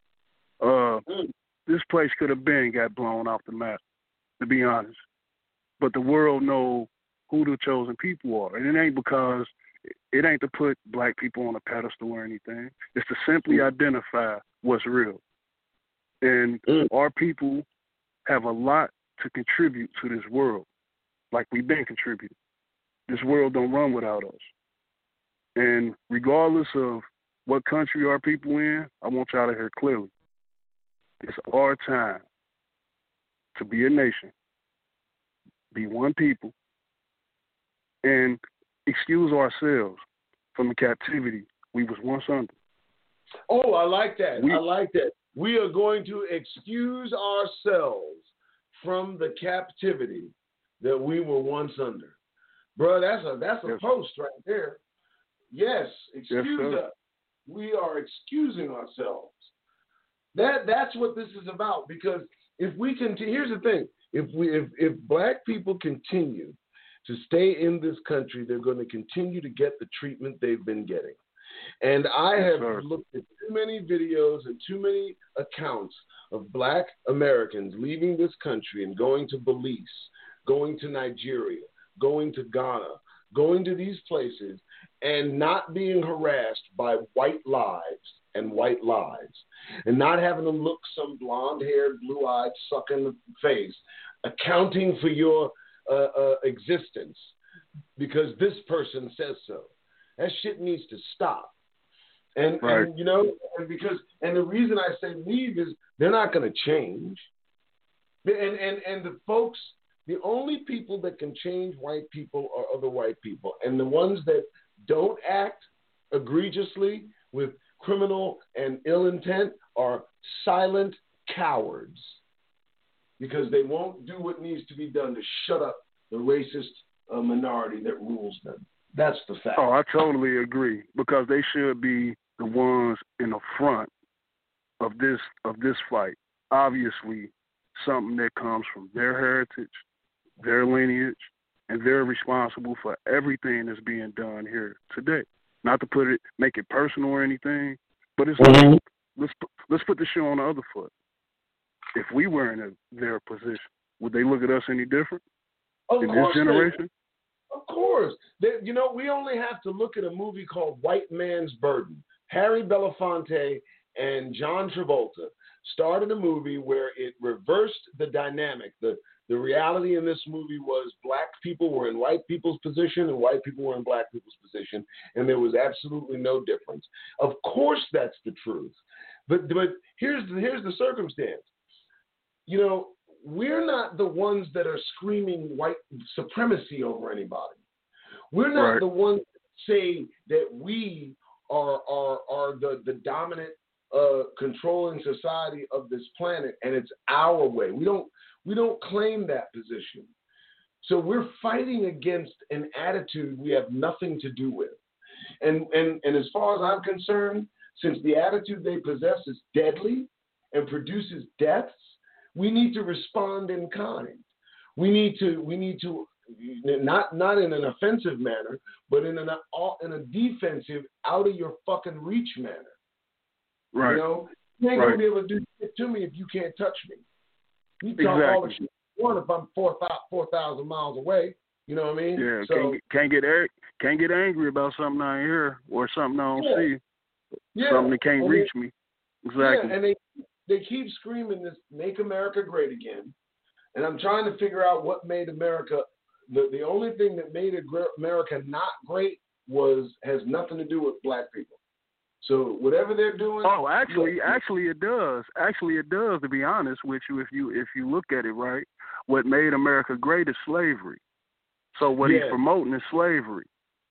Speaker 3: Uh, mm. This place could have been got blown off the map, to be honest. But the world know who the chosen people are. And it ain't because, it ain't to put black people on a pedestal or anything. It's to simply mm. identify what's real. And mm. our people have a lot to contribute to this world, like we've been contributing. This world don't run without us. And regardless of what country our people in, I want y'all to hear clearly. It's our time to be a nation, be one people, and excuse ourselves from the captivity we was once under.
Speaker 2: Oh, I like that.
Speaker 3: We,
Speaker 2: I like that. We are going to excuse ourselves from the captivity that we were once under. Bro, that's a that's a
Speaker 3: yes.
Speaker 2: post right there. Yes, excuse
Speaker 3: yes,
Speaker 2: us. We are excusing ourselves. That that's what this is about. Because if we can, here's the thing: if we if if black people continue to stay in this country, they're going to continue to get the treatment they've been getting. And I
Speaker 3: yes,
Speaker 2: have
Speaker 3: sir.
Speaker 2: looked at too many videos and too many accounts of black Americans leaving this country and going to Belize, going to Nigeria, going to Ghana, going to these places and not being harassed by white lives and white lies, and not having them look some blonde-haired, blue-eyed suck in the face, accounting for your uh, uh, existence because this person says so. That shit needs to stop. And,
Speaker 3: right.
Speaker 2: and you know, and because and the reason I say leave is they're not going to change. And and and the folks, the only people that can change white people are other white people, and the ones that don't act egregiously with criminal and ill intent are silent cowards because they won't do what needs to be done to shut up the racist uh, minority that rules them. That's the fact.
Speaker 3: Oh, I totally agree because they should be the ones in the front of this of this fight. Obviously, something that comes from their heritage, their lineage, and they're responsible for everything that's being done here today. Not to put it, make it personal or anything, but it's
Speaker 2: Mm-hmm.
Speaker 3: like, let's put, let's put the shoe on the other foot. If we were in a, their position, would they look at us any different
Speaker 2: Of
Speaker 3: in this
Speaker 2: course they-
Speaker 3: generation?
Speaker 2: Of course. They, you know, we only have to look at a movie called White Man's Burden. Harry Belafonte and John Travolta starred in a movie where it reversed the dynamic. The, the reality in this movie was black people were in white people's position and white people were in black people's position, and there was absolutely no difference. Of course that's the truth. But, but here's, the, here's the circumstance. You know, we're not the ones that are screaming white supremacy over anybody. We're not
Speaker 3: Right.
Speaker 2: the ones that say that we are are are the, the dominant uh, controlling society of this planet and it's our way. We don't we don't claim that position. So we're fighting against an attitude we have nothing to do with. And and and as far as I'm concerned, since the attitude they possess is deadly and produces deaths, we need to respond in kind. We need to, we need to, not not in an offensive manner, but in an in a defensive, out of your fucking reach manner.
Speaker 3: Right.
Speaker 2: You know, you ain't
Speaker 3: right.
Speaker 2: gonna be able to do shit to me if you can't touch me. You talk
Speaker 3: exactly.
Speaker 2: all the shit you want if I'm four four thousand miles away. You know what I mean?
Speaker 3: Yeah.
Speaker 2: So,
Speaker 3: can't can't get can't get angry about something I hear or something I don't
Speaker 2: yeah.
Speaker 3: see.
Speaker 2: Yeah.
Speaker 3: Something that can't
Speaker 2: and
Speaker 3: reach
Speaker 2: they,
Speaker 3: me. Exactly.
Speaker 2: Yeah, and they they keep screaming this "Make America Great Again," and I'm trying to figure out what made America. The the only thing that made America not great was has nothing to do with black people. So whatever they're doing.
Speaker 3: Oh, actually,
Speaker 2: look,
Speaker 3: actually it does. Actually, it does. To be honest with you, if you if you look at it right, what made America great is slavery. So what
Speaker 2: yeah.
Speaker 3: he's promoting is slavery.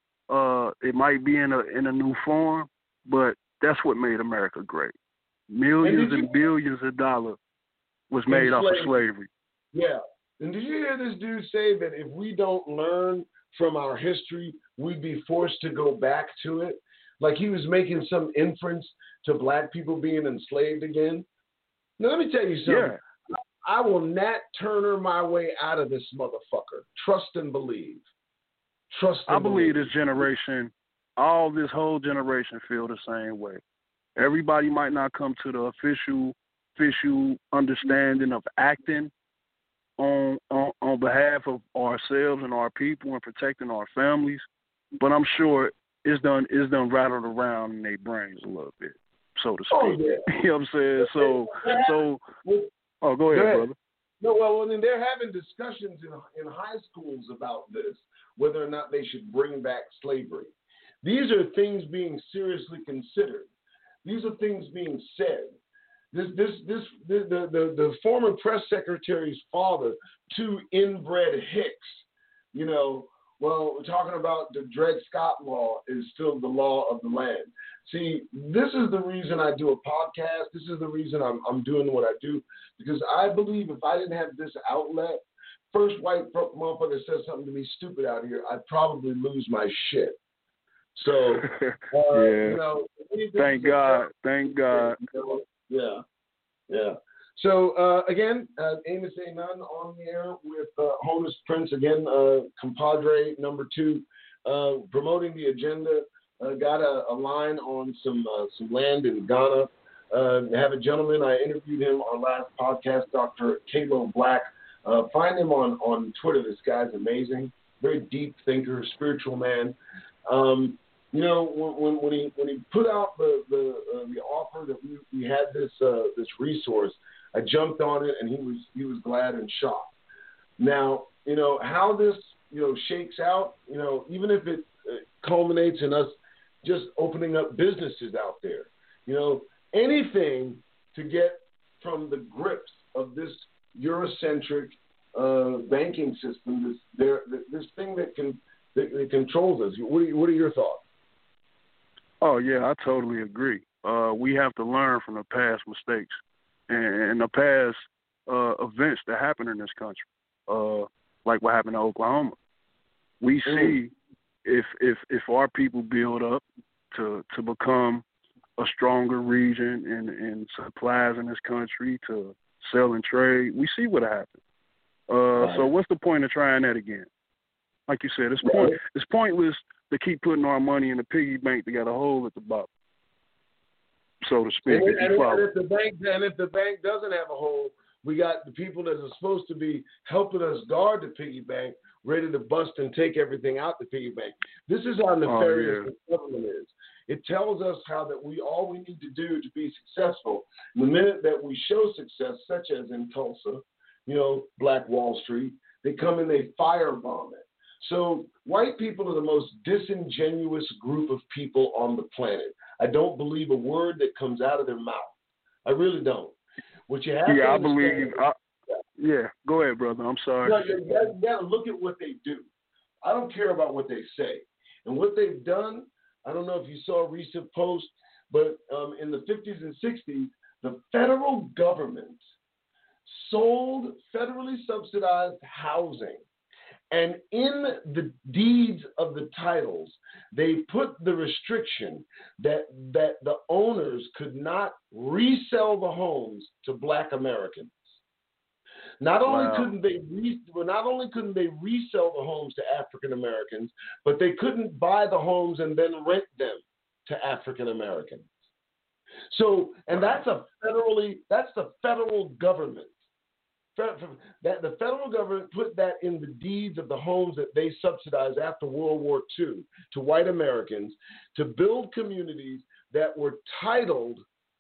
Speaker 3: Uh, it might be in a in a new form, but that's what made America great. Millions and, and billions of dollars was made off of slavery.
Speaker 2: Yeah. And did you hear this dude say that if we don't learn from our history, we'd be forced to go back to it? Like he was making some inference to black people being enslaved again. Now, let me tell you something.
Speaker 3: Yeah.
Speaker 2: I will Nat Turner my way out of this motherfucker. Trust and believe. Trust and
Speaker 3: I believe
Speaker 2: believe.
Speaker 3: this generation, all this whole generation feel the same way. Everybody might not come to the official official understanding of acting on, on on behalf of ourselves and our people and protecting our families, but I'm sure it's done it's done rattled around in their brains a little bit, so to speak.
Speaker 2: Oh, yeah.
Speaker 3: You know what I'm saying? So so oh go ahead,
Speaker 2: go ahead.
Speaker 3: brother.
Speaker 2: No, well, I mean, they're having discussions in in high schools about this, whether or not they should bring back slavery. These are things being seriously considered. These are things being said. This, this, this, the, the, the, the former press secretary's father, two inbred hicks, you know, well, we're talking about the Dred Scott law is still the law of the land. See, this is the reason I do a podcast. This is the reason I'm, I'm doing what I do, because I believe if I didn't have this outlet, first white motherfucker says something to me stupid out here, I'd probably lose my shit. So, uh,
Speaker 3: yeah.
Speaker 2: you know,
Speaker 3: thank God, thank God.
Speaker 2: Yeah, yeah. So, uh, again, uh, Amos A. Nunn on the air with uh, Honus Prince, again, uh, compadre number two, uh, promoting the agenda. Uh, got a, a line on some uh, some land in Ghana. Uh, have a gentleman, I interviewed him on last podcast, Doctor Kalo Black. Uh, find him on, on Twitter. This guy's amazing. Very deep thinker, spiritual man. Um, you know, when, when he when he put out the the, uh, the offer that we, we had this uh, this resource, I jumped on it, and he was he was glad and shocked. Now, you know how this you know shakes out. You know, even if it uh, culminates in us just opening up businesses out there. You know, anything to get from the grips of this Eurocentric uh, banking system. This there this thing that can that, that controls us. What are, what are your thoughts?
Speaker 3: Oh yeah, I totally agree. Uh, we have to learn from the past mistakes and, and the past uh, events that happen in this country, uh, like what happened in Oklahoma. We
Speaker 2: Mm.
Speaker 3: see if if if our people build up to to become a stronger region in, in supplies in this country to sell and trade, we see what happened. Uh,
Speaker 2: Right.
Speaker 3: So what's the point of trying that again? Like you said, it's
Speaker 2: Right.
Speaker 3: point it's pointless to keep putting our money in the piggy bank that got a hole at the bottom, so to speak.
Speaker 2: And,
Speaker 3: if
Speaker 2: and,
Speaker 3: you follow.
Speaker 2: and if the bank and if the bank doesn't have a hole, we got the people that are supposed to be helping us guard the piggy bank ready to bust and take everything out the piggy bank. This is how nefarious
Speaker 3: Oh, yeah.
Speaker 2: the government is. It tells us how that we all we need to do to be successful. The minute that we show success, such as in Tulsa, you know, Black Wall Street, they come and they firebomb it. So white people are the most disingenuous group of people on the planet. I don't believe a word that comes out of their mouth. I really don't. What you have
Speaker 3: Yeah,
Speaker 2: to
Speaker 3: I
Speaker 2: understand,
Speaker 3: believe. I, yeah, go ahead, brother. I'm sorry.
Speaker 2: no, you got, you got to look at what they do. I don't care about what they say. And what they've done, I don't know if you saw a recent post, but um, in the fifties and sixties, the federal government sold federally subsidized housing. And in the deeds of the titles, they put the restriction that that the owners could not resell the homes to Black Americans. Not only
Speaker 3: Wow.
Speaker 2: couldn't they re, well, not only couldn't they resell the homes to African Americans, but they couldn't buy the homes and then rent them to African Americans. So, and that's a federally that's the federal government. That the federal government put that in the deeds of the homes that they subsidized after World War Two to white Americans to build communities that were titled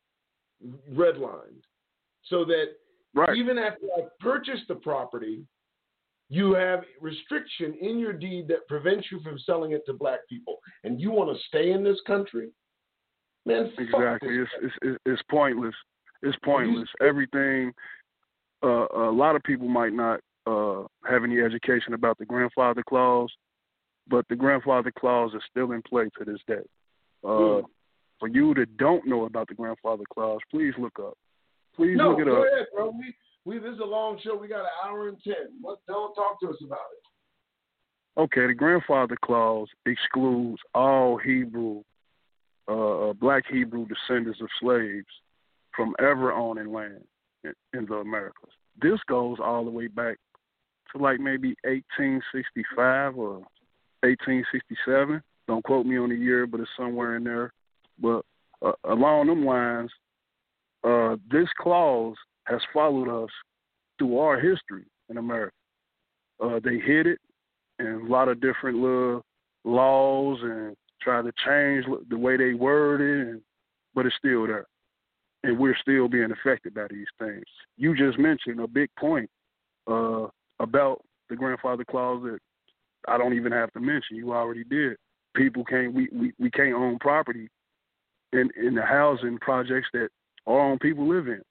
Speaker 2: redlined, so that
Speaker 3: Right.
Speaker 2: even after I purchased the property, you have restriction in your deed that prevents you from selling it to Black people, and you want to stay in this country, man. Fuck
Speaker 3: Exactly.
Speaker 2: this
Speaker 3: It's, it's it's pointless. It's pointless. Everything. Uh, a lot of people might not uh, have any education about the grandfather clause, but the grandfather clause is still in play to this day. Uh,
Speaker 2: Mm.
Speaker 3: For you that don't know about the grandfather clause, please look up. Please
Speaker 2: No,
Speaker 3: look it
Speaker 2: go
Speaker 3: up.
Speaker 2: ahead, bro. We, we, this is a long show. We got an hour and ten. What, don't talk to us about it.
Speaker 3: Okay, the grandfather clause excludes all Hebrew, uh, Black Hebrew descendants of slaves from ever owning land in, in the Americas. This goes all the way back to like maybe eighteen sixty-five or eighteen sixty-seven. Don't quote me on the year, but it's somewhere in there. But uh, along them lines, uh, this clause has followed us through our history in America. Uh, they hid it in a lot of different little laws and try to change the way they word it, and, but it's still there. And we're still being affected by these things. You just mentioned a big point uh, about the grandfather clause that I don't even have to mention. You already did. people can't we, we, we can't own property in, in the housing projects that our own people live in.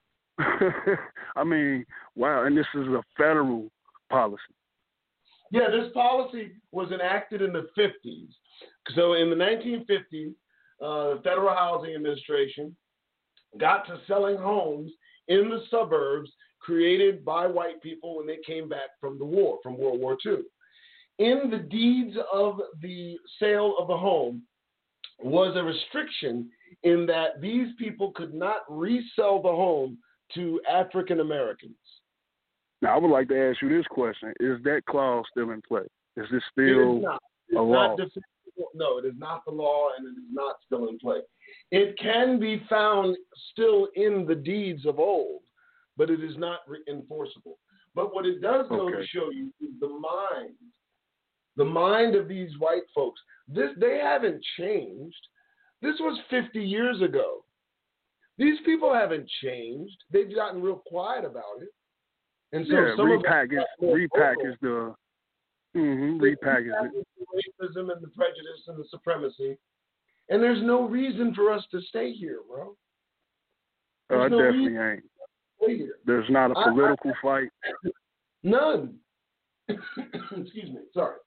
Speaker 3: I mean, wow, and this is a federal policy.
Speaker 2: Yeah, this policy was enacted in the fifties. So in the nineteen fifties, uh, the Federal Housing Administration got to selling homes in the suburbs created by white people when they came back from the war, from World War Two. In the deeds of the sale of the home was a restriction in that these people could not resell the home to African Americans.
Speaker 3: Now, I would like to ask you this question. Is that clause still in play? Is this still
Speaker 2: it is not. It's
Speaker 3: a law?
Speaker 2: Not no, it is not the law, and it is not still in play. It can be found still in the deeds of old, but it is not re- enforceable. But what it does go
Speaker 3: okay.
Speaker 2: to show you is the mind, the mind of these white folks. This they haven't changed. This was fifty years ago. These people haven't changed. They've gotten real quiet about it. And so
Speaker 3: yeah,
Speaker 2: some
Speaker 3: repackage,
Speaker 2: of
Speaker 3: repackage the, mm-hmm, repackage it.
Speaker 2: The racism and the prejudice and the supremacy. And there's no reason for us to stay here, bro.
Speaker 3: Uh,
Speaker 2: no
Speaker 3: definitely ain't.
Speaker 2: Stay here.
Speaker 3: There's not a political I, I, fight.
Speaker 2: None. Excuse me. Sorry.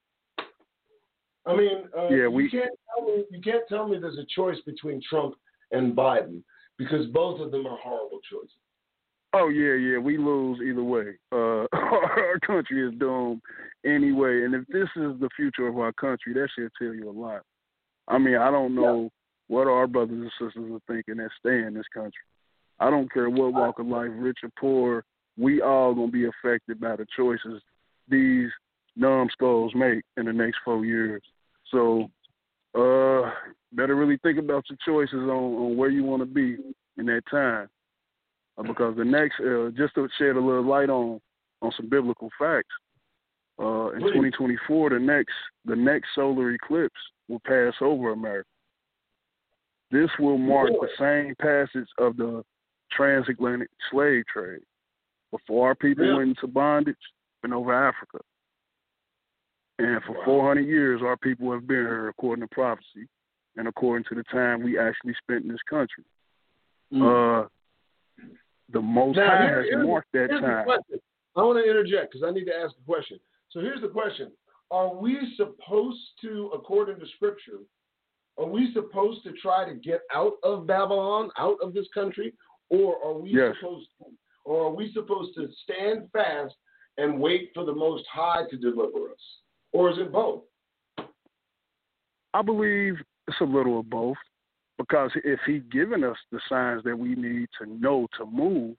Speaker 2: I mean, uh,
Speaker 3: yeah, we,
Speaker 2: you can't tell me you can't tell me there's a choice between Trump and Biden because both of them are horrible choices.
Speaker 3: Oh yeah, yeah, we lose either way. Uh, our country is doomed anyway, and if this is the future of our country, that should tell you a lot. I mean, I don't know yeah. what our brothers and sisters are thinking that stay in this country. I don't care what walk of life, rich or poor, we all gonna be affected by the choices these numbskulls make in the next four years. So, uh, better really think about your choices on, on where you want to be in that time. Because the next, uh, just to shed a little light on on some biblical facts, uh, in twenty twenty-four, the next the next solar eclipse will pass over America. This will mark the same passage of the transatlantic slave trade. Before our people yeah. went into bondage, went over Africa, and for wow. four hundred years, our people have been here according to prophecy, and according to the time we actually spent in this country. Mm. Uh, The Most now, High here, has marked that time.
Speaker 2: I want to interject because I need to ask a question. So here's the question. Are we supposed to, according to Scripture, are we supposed to try to get out of Babylon, out of this country, or are we
Speaker 3: yes.
Speaker 2: supposed to, or are we supposed to stand fast and wait for the Most High to deliver us? Or is it both?
Speaker 3: I believe it's a little of both. Because if he's given us the signs that we need to know to move,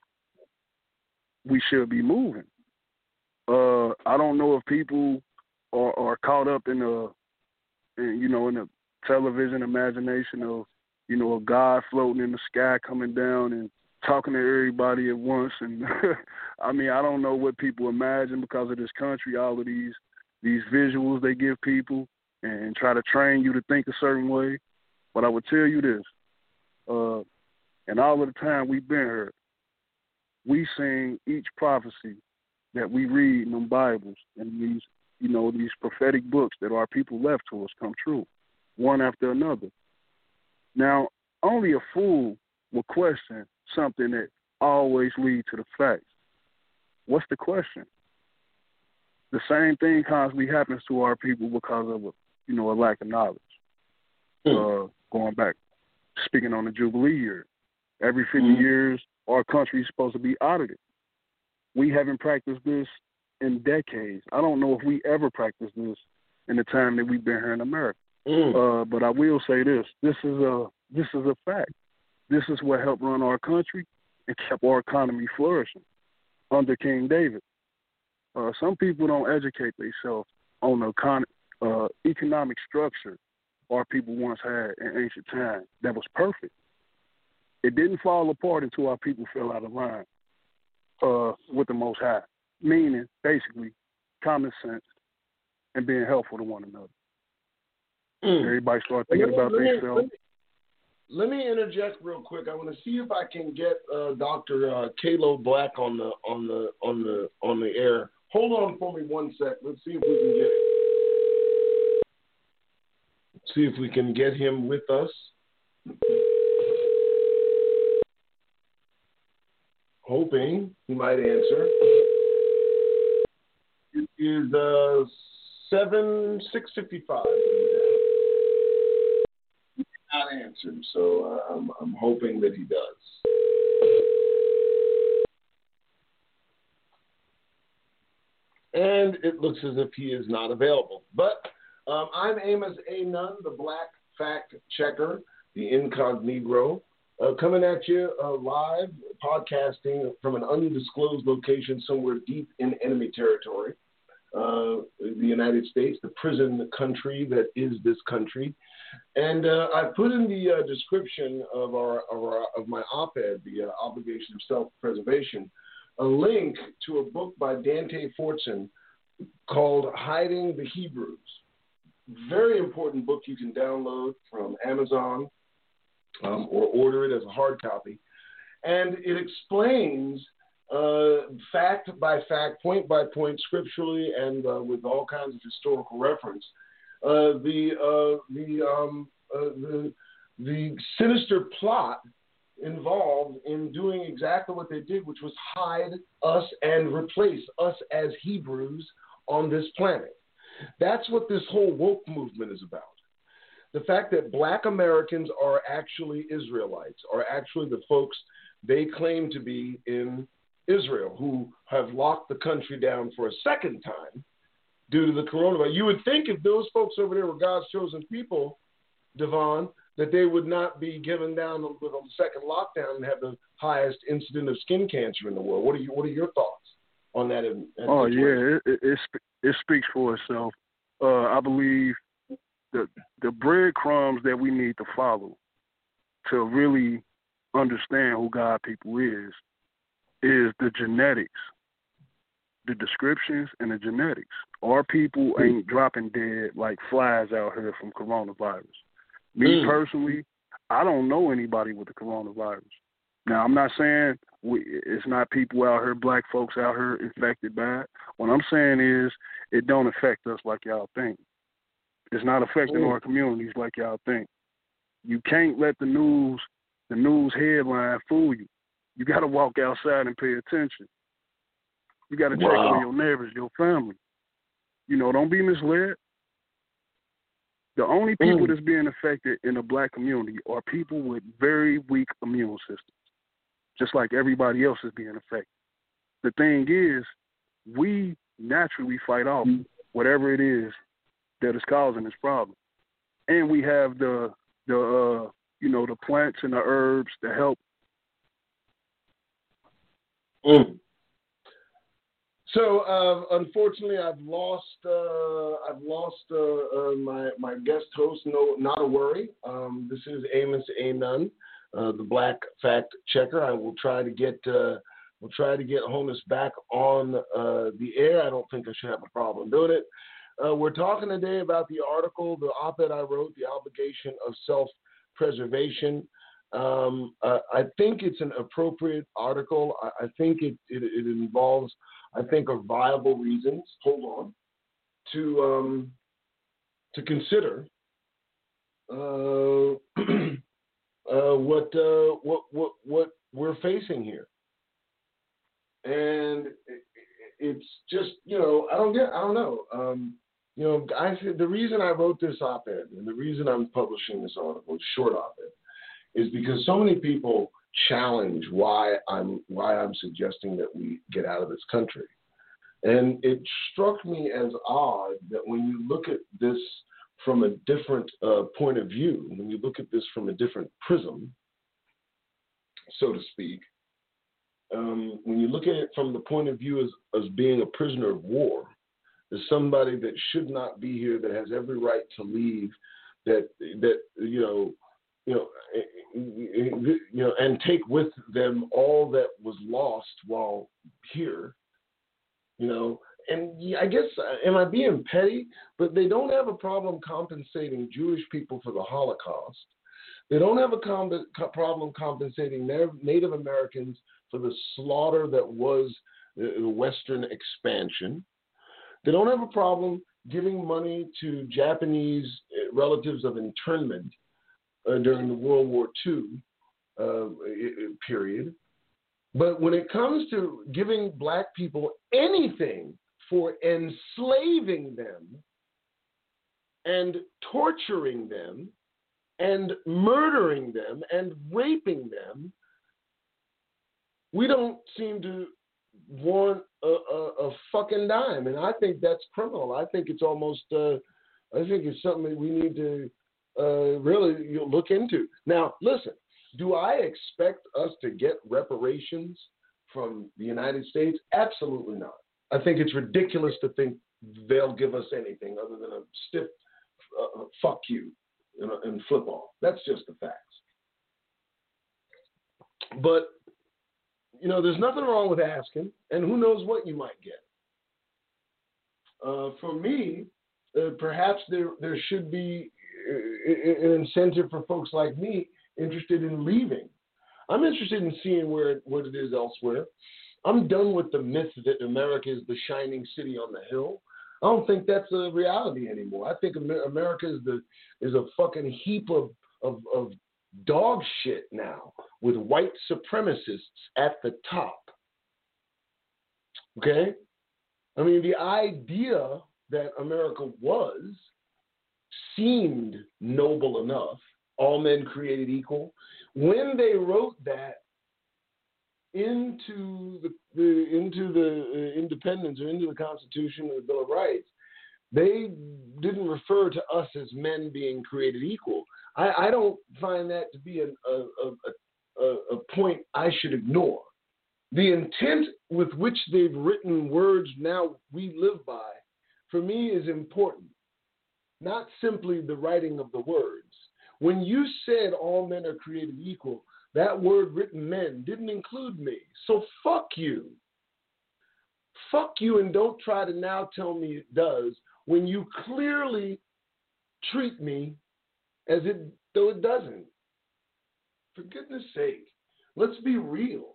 Speaker 3: we should be moving. Uh, I don't know if people are, are caught up in a, in, you know, in the television imagination of, you know, a God floating in the sky coming down and talking to everybody at once. And I mean, I don't know what people imagine because of this country, all of these these visuals they give people and try to train you to think a certain way. But I would tell you this, uh, and all of the time we've been here, we sing each prophecy that we read in them Bibles and these, you know, these prophetic books that our people left to us come true, one after another. Now, only a fool will question something that always leads to the facts. What's the question? The same thing constantly happens to our people because of, a, you know, a lack of knowledge. Uh, going back, speaking on the Jubilee year, every fifty mm-hmm. years, our country is supposed to be audited. We haven't practiced this in decades. I don't know if we ever practiced this in the time that we've been here in America. Mm. Uh, but I will say this: this is a this is a fact. This is what helped run our country and kept our economy flourishing under King David. Uh, some people don't educate themselves on the econ- uh, economic structure our people once had in ancient times that was perfect. It didn't fall apart until our people fell out of line uh, with the Most High, meaning basically common sense and being helpful to one another. Mm. Everybody start thinking let me, about themselves.
Speaker 2: Let, let me interject real quick. I want to see if I can get uh, Doctor Uh, Kalo Black on the on the on the on the air. Hold on for me one sec. Let's see if we can get it. see if we can get him with us. Hoping he might answer. It is uh, seven six fifty five. He did not answer, so uh, I'm I'm hoping that he does. And it looks as if he is not available. But um, I'm Amos A. Nunn, the Black Fact Checker, the Incognito, uh, coming at you uh, live, podcasting from an undisclosed location somewhere deep in enemy territory, uh, the United States, the prison country that is this country. And uh, I put in the uh, description of our, of, our, of my op-ed, the uh, Obligation of Self-Preservation, a link to a book by Dante Fortson called Hiding the Hebrews. Very important book you can download from Amazon um, or order it as a hard copy. And it explains uh, fact by fact, point by point, scripturally, and uh, with all kinds of historical reference, uh, the, uh, the, um, uh, the, the sinister plot involved in doing exactly what they did, which was hide us and replace us as Hebrews on this planet. That's what this whole woke movement is about. The fact that black Americans are actually Israelites, are actually the folks they claim to be in Israel, who have locked the country down for a second time due to the coronavirus. You would think if those folks over there were God's chosen people, Devon, that they would not be given down with a second lockdown and have the highest incident of skin cancer in the world. What are you? What are your thoughts on that? that
Speaker 3: oh
Speaker 2: situation?
Speaker 3: yeah, it, it it speaks for itself. Uh, I believe the the breadcrumbs that we need to follow to really understand who God people is is the genetics, the descriptions, and the genetics. Our people ain't dropping dead like flies out here from coronavirus. Me mm. personally, I don't know anybody with the coronavirus. Now, I'm not saying we, it's not people out here, black folks out here infected by it. What I'm saying is it don't affect us like y'all think. It's not affecting mm. our communities like y'all think. You can't let the news, the news headline fool you. You got to walk outside and pay attention. You got to check wow. on your neighbors, your family. You know, don't be misled. The only people mm. that's being affected in the black community are people with very weak immune systems, just like everybody else is being affected. The thing is, we naturally fight off whatever it is that is causing this problem, and we have the the uh, you know the plants and the herbs to help.
Speaker 2: Mm. So uh, unfortunately, I've lost uh, I've lost uh, uh, my my guest host. No, not a worry. Um, this is Amos A. Nunn, uh, the Black Fact Checker. I will try to get uh, we'll try to get Honus back on uh, the air. I don't think I should have a problem doing it. Uh, we're talking today about the article, the op-ed I wrote, The Obligation of Self-Preservation. Um, uh, I think it's an appropriate article. I, I think it, it, it involves, I think, of viable reasons, hold on, to um, to consider uh, uh, what, uh, what what what we're facing here, and it, it's just you know I don't get I don't know um, you know I the reason I wrote this op-ed and the reason I'm publishing this article, short op-ed, is because so many people challenge why I'm why I'm suggesting that we get out of this country. And it struck me as odd that when you look at this from a different uh, point of view, when you look at this from a different prism, so to speak, um, when you look at it from the point of view as, as being a prisoner of war, as somebody that should not be here, that has every right to leave, that that you know, you know, you know, and take with them all that was lost while here. You know, and I guess, am I being petty? But they don't have a problem compensating Jewish people for the Holocaust. They don't have a com- problem compensating Native Americans for the slaughter that was the Western expansion. They don't have a problem giving money to Japanese relatives of internment uh, during the World War Two uh, period. But when it comes to giving black people anything for enslaving them and torturing them and murdering them and raping them, we don't seem to want a, a, a fucking dime. And I think that's criminal. I think it's almost, uh, I think it's something that we need to uh, really you know, look into. Now, listen, do I expect us to get reparations from the United States? Absolutely not. I think it's ridiculous to think they'll give us anything other than a stiff uh, fuck you and, and flip off. That's just the facts. But, you know, there's nothing wrong with asking, and who knows what you might get. Uh, for me, uh, perhaps there there should be uh, an incentive for folks like me interested in leaving. I'm interested in seeing where what it is elsewhere. I'm done with the myth that America is the shining city on the hill. I don't think that's a reality anymore. I think America is the is a fucking heap of of, of dog shit now with white supremacists at the top. Okay? I mean, the idea that America was seemed noble enough, all men created equal. When they wrote that into the, the into the uh, independence or into the Constitution or the Bill of Rights, they didn't refer to us as men being created equal. I, I don't find that to be an, a, a, a, a point I should ignore. The intent with which they've written words now we live by, for me, is important. Not simply the writing of the words. When you said all men are created equal, that word written men didn't include me. So fuck you. Fuck you, and don't try to now tell me it does when you clearly treat me as it though it doesn't. For goodness sake, let's be real.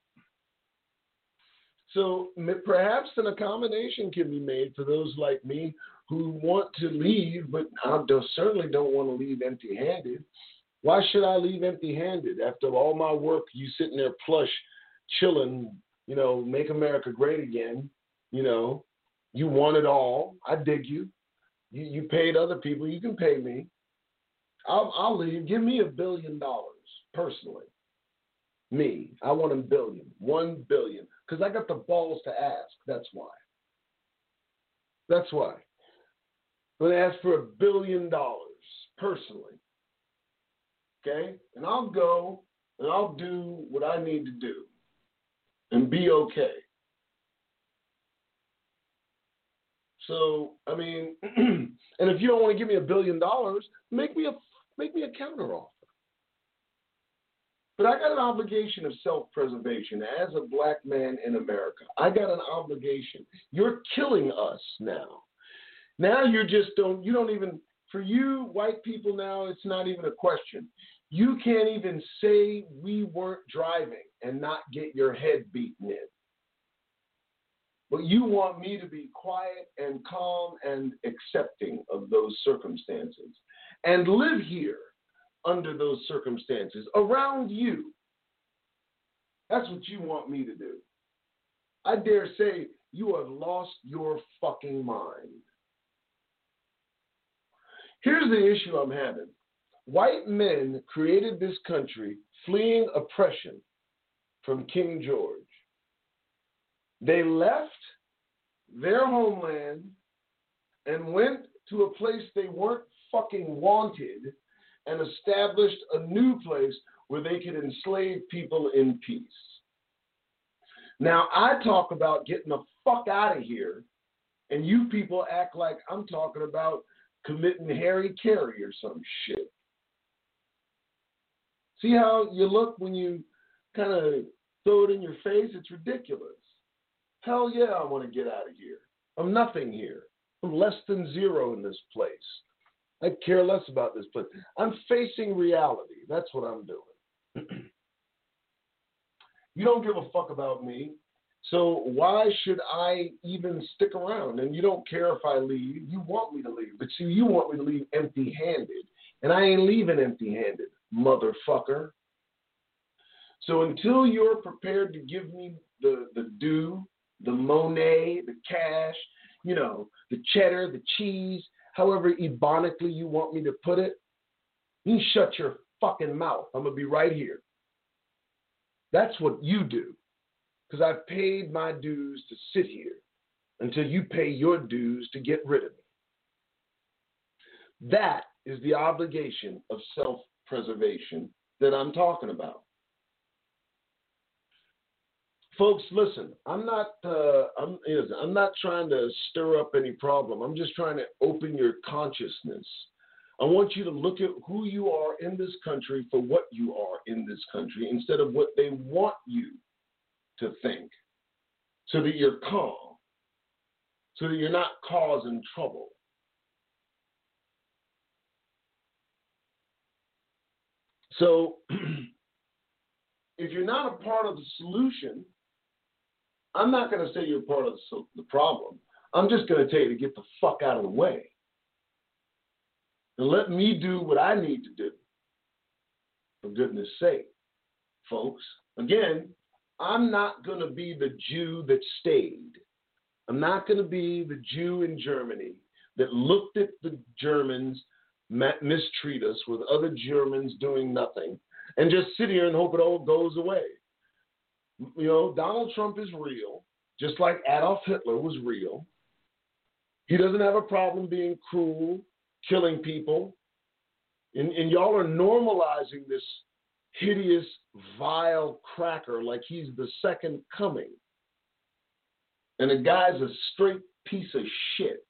Speaker 2: So perhaps an accommodation can be made for those like me who want to leave, but I don't, certainly don't want to leave empty-handed. Why should I leave empty-handed after all my work? You sitting there plush, chilling, you know, make America great again. You know, you want it all. I dig you. You, you paid other people. You can pay me. I'll, I'll leave. Give me a billion dollars personally. Me, I want a billion, one billion, because I got the balls to ask. That's why. That's why. I'm going to ask for a billion dollars personally. Okay? And I'll go and I'll do what I need to do and be okay. So, I mean, and if you don't want to give me a billion dollars, make me a make me a counteroffer. But I got an obligation of self-preservation as a black man in America. I got an obligation. You're killing us now. Now you just don't, you don't even, for you white people now, it's not even a question. You can't even say we weren't driving and not get your head beaten in. But you want me to be quiet and calm and accepting of those circumstances and live here under those circumstances, around you. That's what you want me to do. I dare say you have lost your fucking mind. Here's the issue I'm having. White men created this country fleeing oppression from King George. They left their homeland and went to a place they weren't fucking wanted and established a new place where they could enslave people in peace. Now, I talk about getting the fuck out of here, and you people act like I'm talking about committing Harry Carey or some shit. See how you look when you kind of throw it in your face? It's ridiculous. Hell yeah, I want to get out of here. I'm nothing here. I'm less than zero in this place. I care less about this place. I'm facing reality. That's what I'm doing. You don't give a fuck about me. So why should I even stick around? And you don't care if I leave. You want me to leave. But see, you want me to leave empty-handed. And I ain't leaving empty-handed, motherfucker. So until you're prepared to give me the, the due, the money, the cash, you know, the cheddar, the cheese, however ebonically you want me to put it, you shut your fucking mouth. I'm going to be right here. That's what you do. Because I've paid my dues to sit here until you pay your dues to get rid of me. That is the obligation of self-preservation that I'm talking about. Folks, listen, I'm not uh, I'm, I'm not trying to stir up any problem. I'm just trying to open your consciousness. I want you to look at who you are in this country for what you are in this country instead of what they want you to think, so that you're calm, so that you're not causing trouble. So if you're not a part of the solution, I'm not going to say you're part of the, the problem. I'm just going to tell you to get the fuck out of the way and let me do what I need to do, for goodness sake, folks. Again, I'm not going to be the Jew that stayed. I'm not going to be the Jew in Germany that looked at the Germans mistreat us with other Germans doing nothing and just sit here and hope it all goes away. You know, Donald Trump is real, just like Adolf Hitler was real. He doesn't have a problem being cruel, killing people. And, and y'all are normalizing this hideous, vile cracker like he's the second coming. And the guy's a straight piece of shit.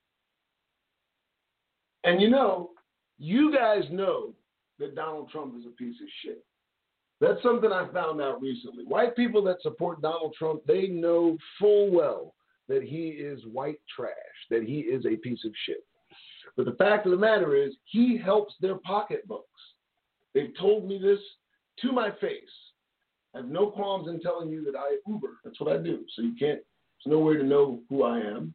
Speaker 2: And you know, you guys know that Donald Trump is a piece of shit. That's something I found out recently. White people that support Donald Trump, they know full well that he is white trash, that he is a piece of shit. But the fact of the matter is, he helps their pocketbooks. They've told me this to my face. I have no qualms in telling you that I Uber. That's what I do. So you can't, there's no way to know who I am.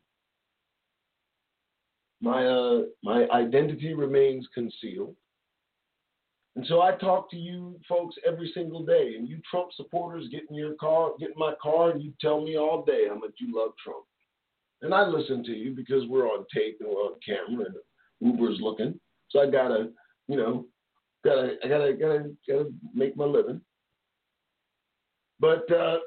Speaker 2: My uh, my identity remains concealed. And so I talk to you folks every single day. And you Trump supporters get in your car, get in my car, and you tell me all day how much you love Trump. And I listen to you because we're on tape and we're on camera and Uber's looking. So I gotta, you know, gotta I gotta gotta gotta make my living. But uh,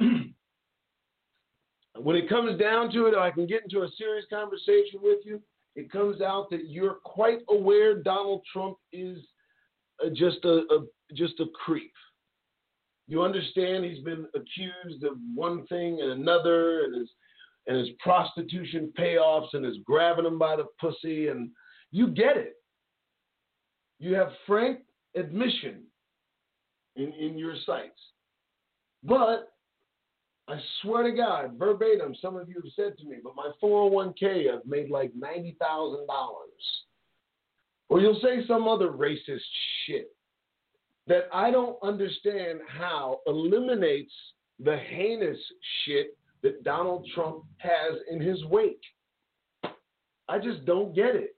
Speaker 2: when it comes down to it, I can get into a serious conversation with you. It comes out that you're quite aware Donald Trump is uh, just a, a just a creep. You understand he's been accused of one thing and another, and his and his prostitution payoffs, and his grabbing him by the pussy, and you get it. You have frank admission in, in your sites. But I swear to God, verbatim, some of you have said to me, but my four oh one k, I've made like ninety thousand dollars. Or you'll say some other racist shit that I don't understand how eliminates the heinous shit that Donald Trump has in his wake. I just don't get it.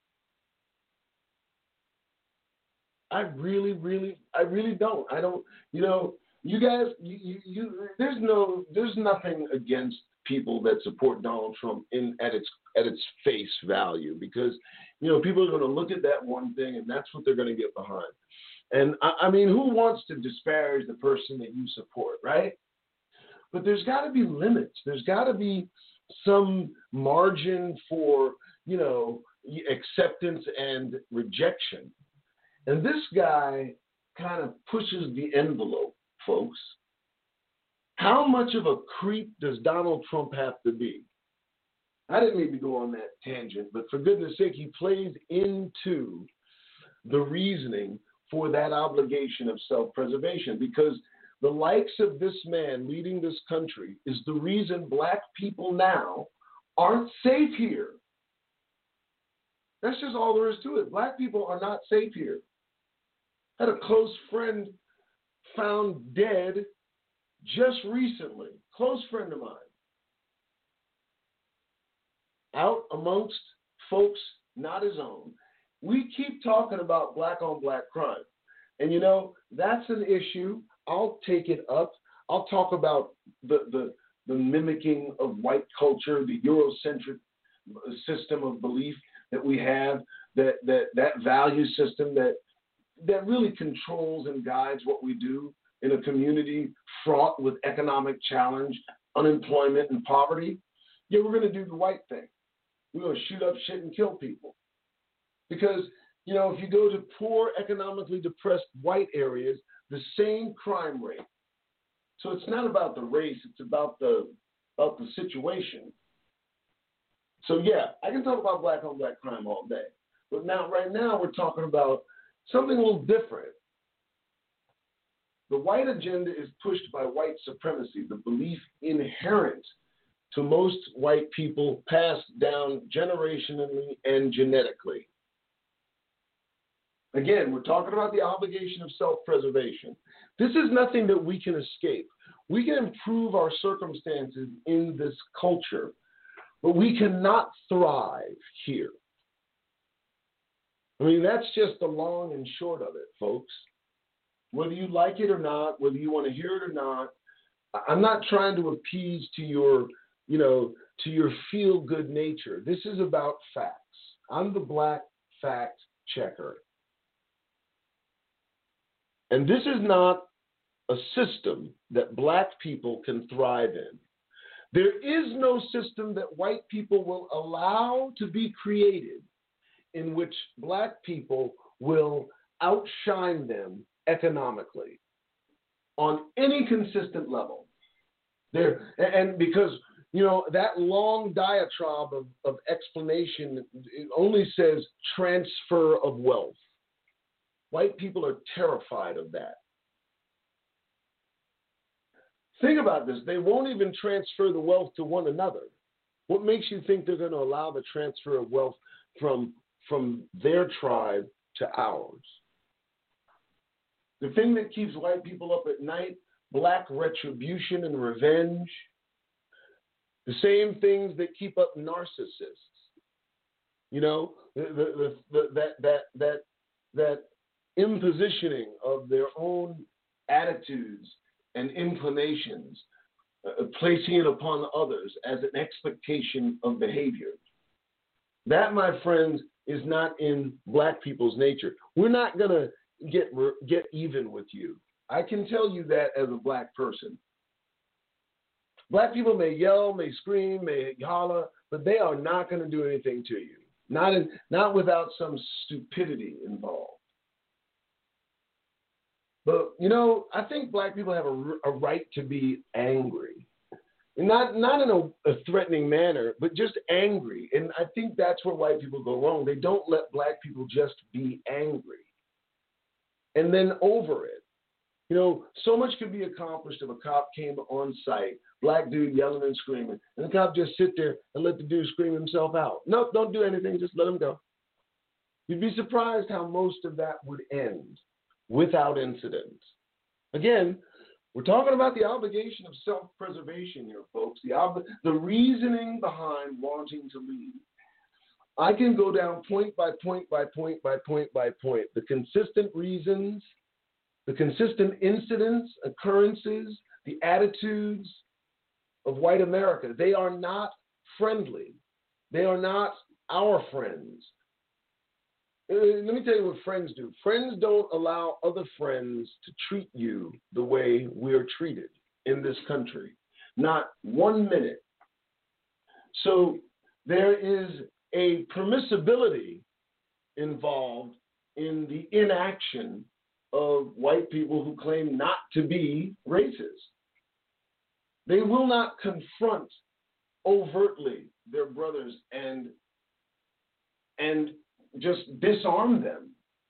Speaker 2: I really, really, I really don't. I don't, you know, you guys, you, you, you, there's no, there's nothing against people that support Donald Trump in at its at its face value, because, you know, people are going to look at that one thing and that's what they're going to get behind. And I, I mean, who wants to disparage the person that you support, right? But there's got to be limits. There's got to be some margin for, you know, acceptance and rejection. And this guy kind of pushes the envelope, folks. How much of a creep does Donald Trump have to be? I didn't mean to go on that tangent, but for goodness sake, he plays into the reasoning for that obligation of self-preservation, because the likes of this man leading this country is the reason black people now aren't safe here. That's just all there is to it. Black people are not safe here. I had a close friend found dead just recently, close friend of mine, out amongst folks not his own. We keep talking about black on black crime. And, you know, that's an issue. I'll take it up. I'll talk about the, the, the mimicking of white culture, the Eurocentric system of belief that we have, that, that, that value system that, that really controls and guides what we do in a community fraught with economic challenge, unemployment, and poverty. Yeah, we're going to do the white thing. We're going to shoot up shit and kill people. Because, you know, if you go to poor, economically depressed white areas, the same crime rate. So it's not about the race, it's about the about the situation. So yeah, I can talk about black on black crime all day. But now right now we're talking about something a little different. The white agenda is pushed by white supremacy, the belief inherent to most white people passed down generationally and genetically. Again, we're talking about the obligation of self-preservation. This is nothing that we can escape. We can improve our circumstances in this culture, but we cannot thrive here. I mean, that's just the long and short of it, folks. Whether you like it or not, whether you want to hear it or not, I'm not trying to appease to your, you know, to your feel-good nature. This is about facts. I'm the black fact checker. And this is not a system that black people can thrive in. There is no system that white people will allow to be created in which black people will outshine them economically on any consistent level. There, and because, you know, that long diatribe of, of explanation, it only says transfer of wealth. White people are terrified of that. Think about this. They won't even transfer the wealth to one another. What makes you think they're going to allow the transfer of wealth from, from their tribe to ours? The thing that keeps white people up at night, black retribution and revenge, the same things that keep up narcissists. You know, the, the, the, that, that, that, that impositioning of their own attitudes and inclinations, uh, placing it upon others as an expectation of behavior. That, my friends, is not in black people's nature. We're not going to get get even with you. I can tell you that as a black person. Black people may yell, may scream, may holler, but they are not going to do anything to you. Not in, not without some stupidity involved. But, you know, I think black people have a, a right to be angry. Not not in a, a threatening manner, but just angry. And I think that's where white people go wrong. They don't let black people just be angry. And then over it. You know, so much could be accomplished if a cop came on site, black dude yelling and screaming, and the cop just sit there and let the dude scream himself out. No, don't do anything. Just let him go. You'd be surprised how most of that would end without incident. Again, we're talking about the obligation of self-preservation here, folks, the, ob- the reasoning behind wanting to leave. I can go down point by point by point by point by point. The consistent reasons, the consistent incidents, occurrences, the attitudes of white America. They are not friendly. They are not our friends. Let me tell you what friends do. Friends don't allow other friends to treat you the way we're treated in this country. Not one minute. So there is a permissibility involved in the inaction of white people who claim not to be racist. They will not confront overtly their brothers and and just disarm them.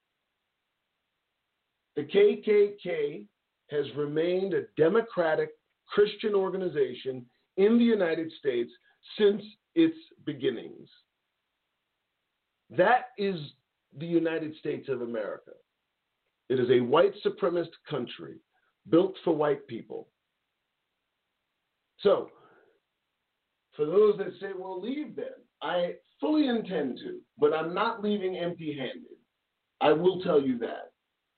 Speaker 2: The K K K has remained a democratic Christian organization in the United States since its beginnings. That is the United States of America. It is a white supremacist country built for white people. So, for those that say, well, leave then, I fully intend to, but I'm not leaving empty-handed. I will tell you that.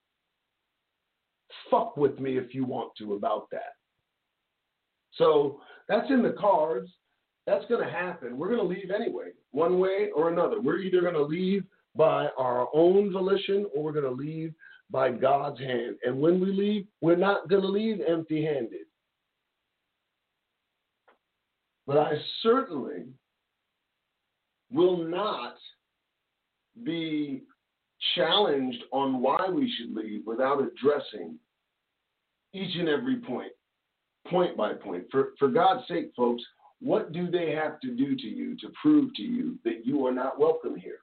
Speaker 2: Fuck with me if you want to about that. So, that's in the cards. That's going to happen. We're going to leave anyway, one way or another. We're either going to leave by our own volition or we're going to leave by God's hand. And when we leave, we're not going to leave empty-handed. But I certainly will not be challenged on why we should leave without addressing each and every point, point by point. For, for God's sake, folks, what do they have to do to you to prove to you that you are not welcome here?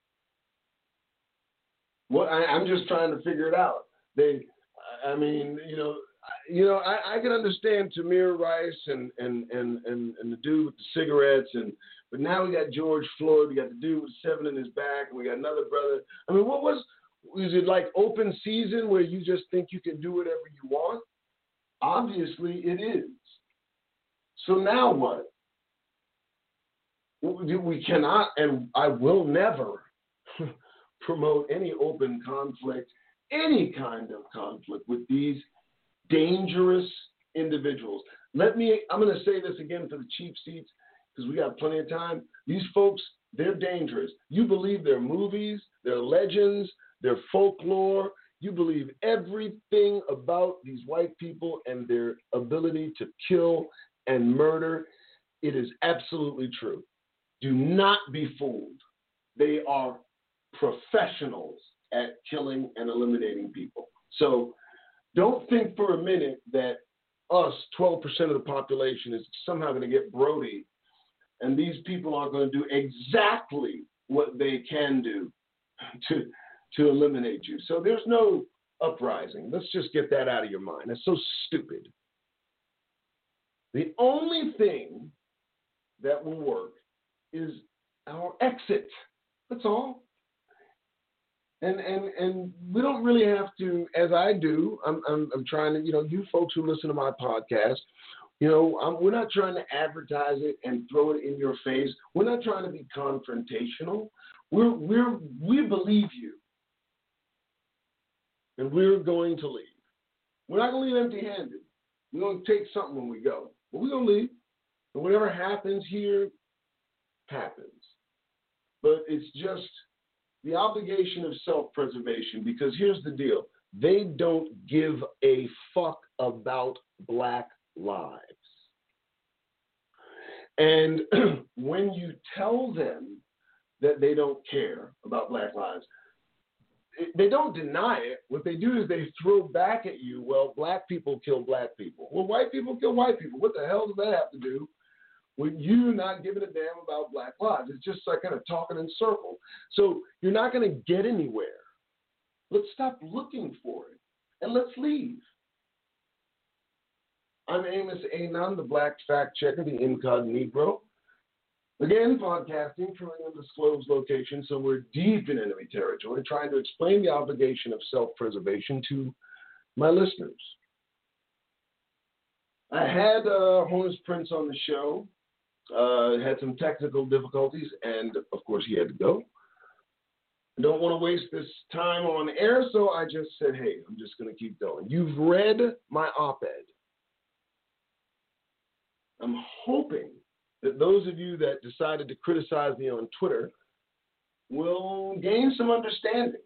Speaker 2: What I, I'm just trying to figure it out. They, I mean, you know, you know, I, I can understand Tamir Rice and and, and, and and the dude with the cigarettes, and but now we got George Floyd. We got the dude with seven in his back, and we got another brother. I mean, what was is it like open season where you just think you can do whatever you want? Obviously, it is. So now what? We cannot, and I will never promote any open conflict, any kind of conflict with these dangerous individuals. Let me, I'm going to say this again for the cheap seats because we got plenty of time. These folks, they're dangerous. You believe their movies, their legends, their folklore. You believe everything about these white people and their ability to kill and murder. It is absolutely true. Do not be fooled. They are professionals at killing and eliminating people. So don't think for a minute that us, twelve percent of the population, is somehow going to get Brody, and these people are going to do exactly what they can do to, to eliminate you. So there's no uprising. Let's just get that out of your mind. That's so stupid. The only thing that will work is our exit. That's all. And and and we don't really have to, as I do, I'm I'm, I'm trying to, you know, you folks who listen to my podcast, you know, I'm, we're not trying to advertise it and throw it in your face. We're not trying to be confrontational. We're we're we believe you, and we're going to leave. We're not going to leave empty-handed. We're going to take something when we go, but we're going to leave. And whatever happens here, happens. But it's just the obligation of self-preservation, because here's the deal. They don't give a fuck about black lives. And when you tell them that they don't care about black lives, they don't deny it. What they do is they throw back at you, well, black people kill black people. Well, white people kill white people. What the hell does that have to do with you not giving a damn about black lives? It's just like kind of talking in circles. So you're not going to get anywhere. Let's stop looking for it, and let's leave. I'm Amos Anon, the Black Fact Checker, the Incognito. Again, podcasting from an undisclosed location, so we're deep in enemy territory, trying to explain the obligation of self-preservation to my listeners. I had uh, Honus Prince on the show. Uh, had some technical difficulties, and of course he had to go. I don't want to waste this time on air, so I just said, hey, I'm just going to keep going. You've read my op-ed. I'm hoping that those of you that decided to criticize me on Twitter will gain some understanding.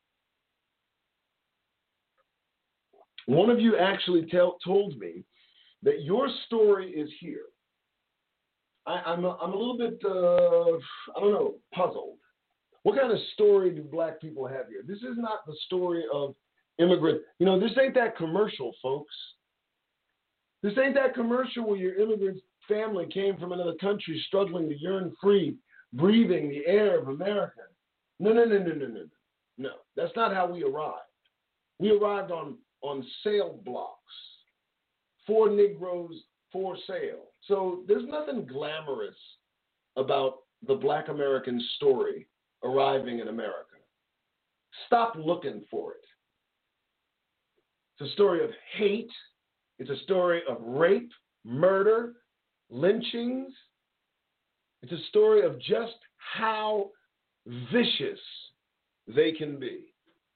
Speaker 2: One of you actually tell, told me that your story is here. I, I'm, a, I'm a little bit, uh, I don't know, puzzled. What kind of story do black people have here? This is not the story of immigrant. You know, this ain't that commercial, folks. This ain't that commercial where your immigrant family came from another country struggling to yearn free, breathing the air of America. No, no, no, no, no, no, no. That's not how we arrived. We arrived on, on sale blocks. Four Negroes for sale. So there's nothing glamorous about the black American story arriving in America. Stop looking for it. It's a story of hate. It's a story of rape. murder, lynchings. It's a story of just how vicious they can be.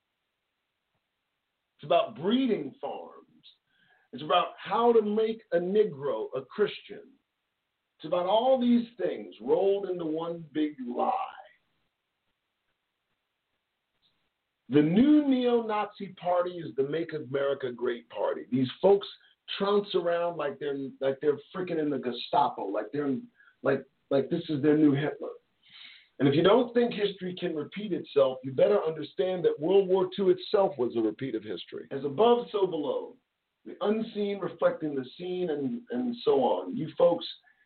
Speaker 2: It's about breeding farms. It's about how to make a Negro a Christian. It's about all these things rolled into one big lie. The new neo-Nazi party is the Make America Great party. These folks trounce around like they're like they're freaking in the Gestapo, like they're like like this is their new Hitler. And if you don't think history can repeat itself, you better understand that World War Two itself was a repeat of history. As above, so below. The unseen reflecting the seen, and, and so on. You folks,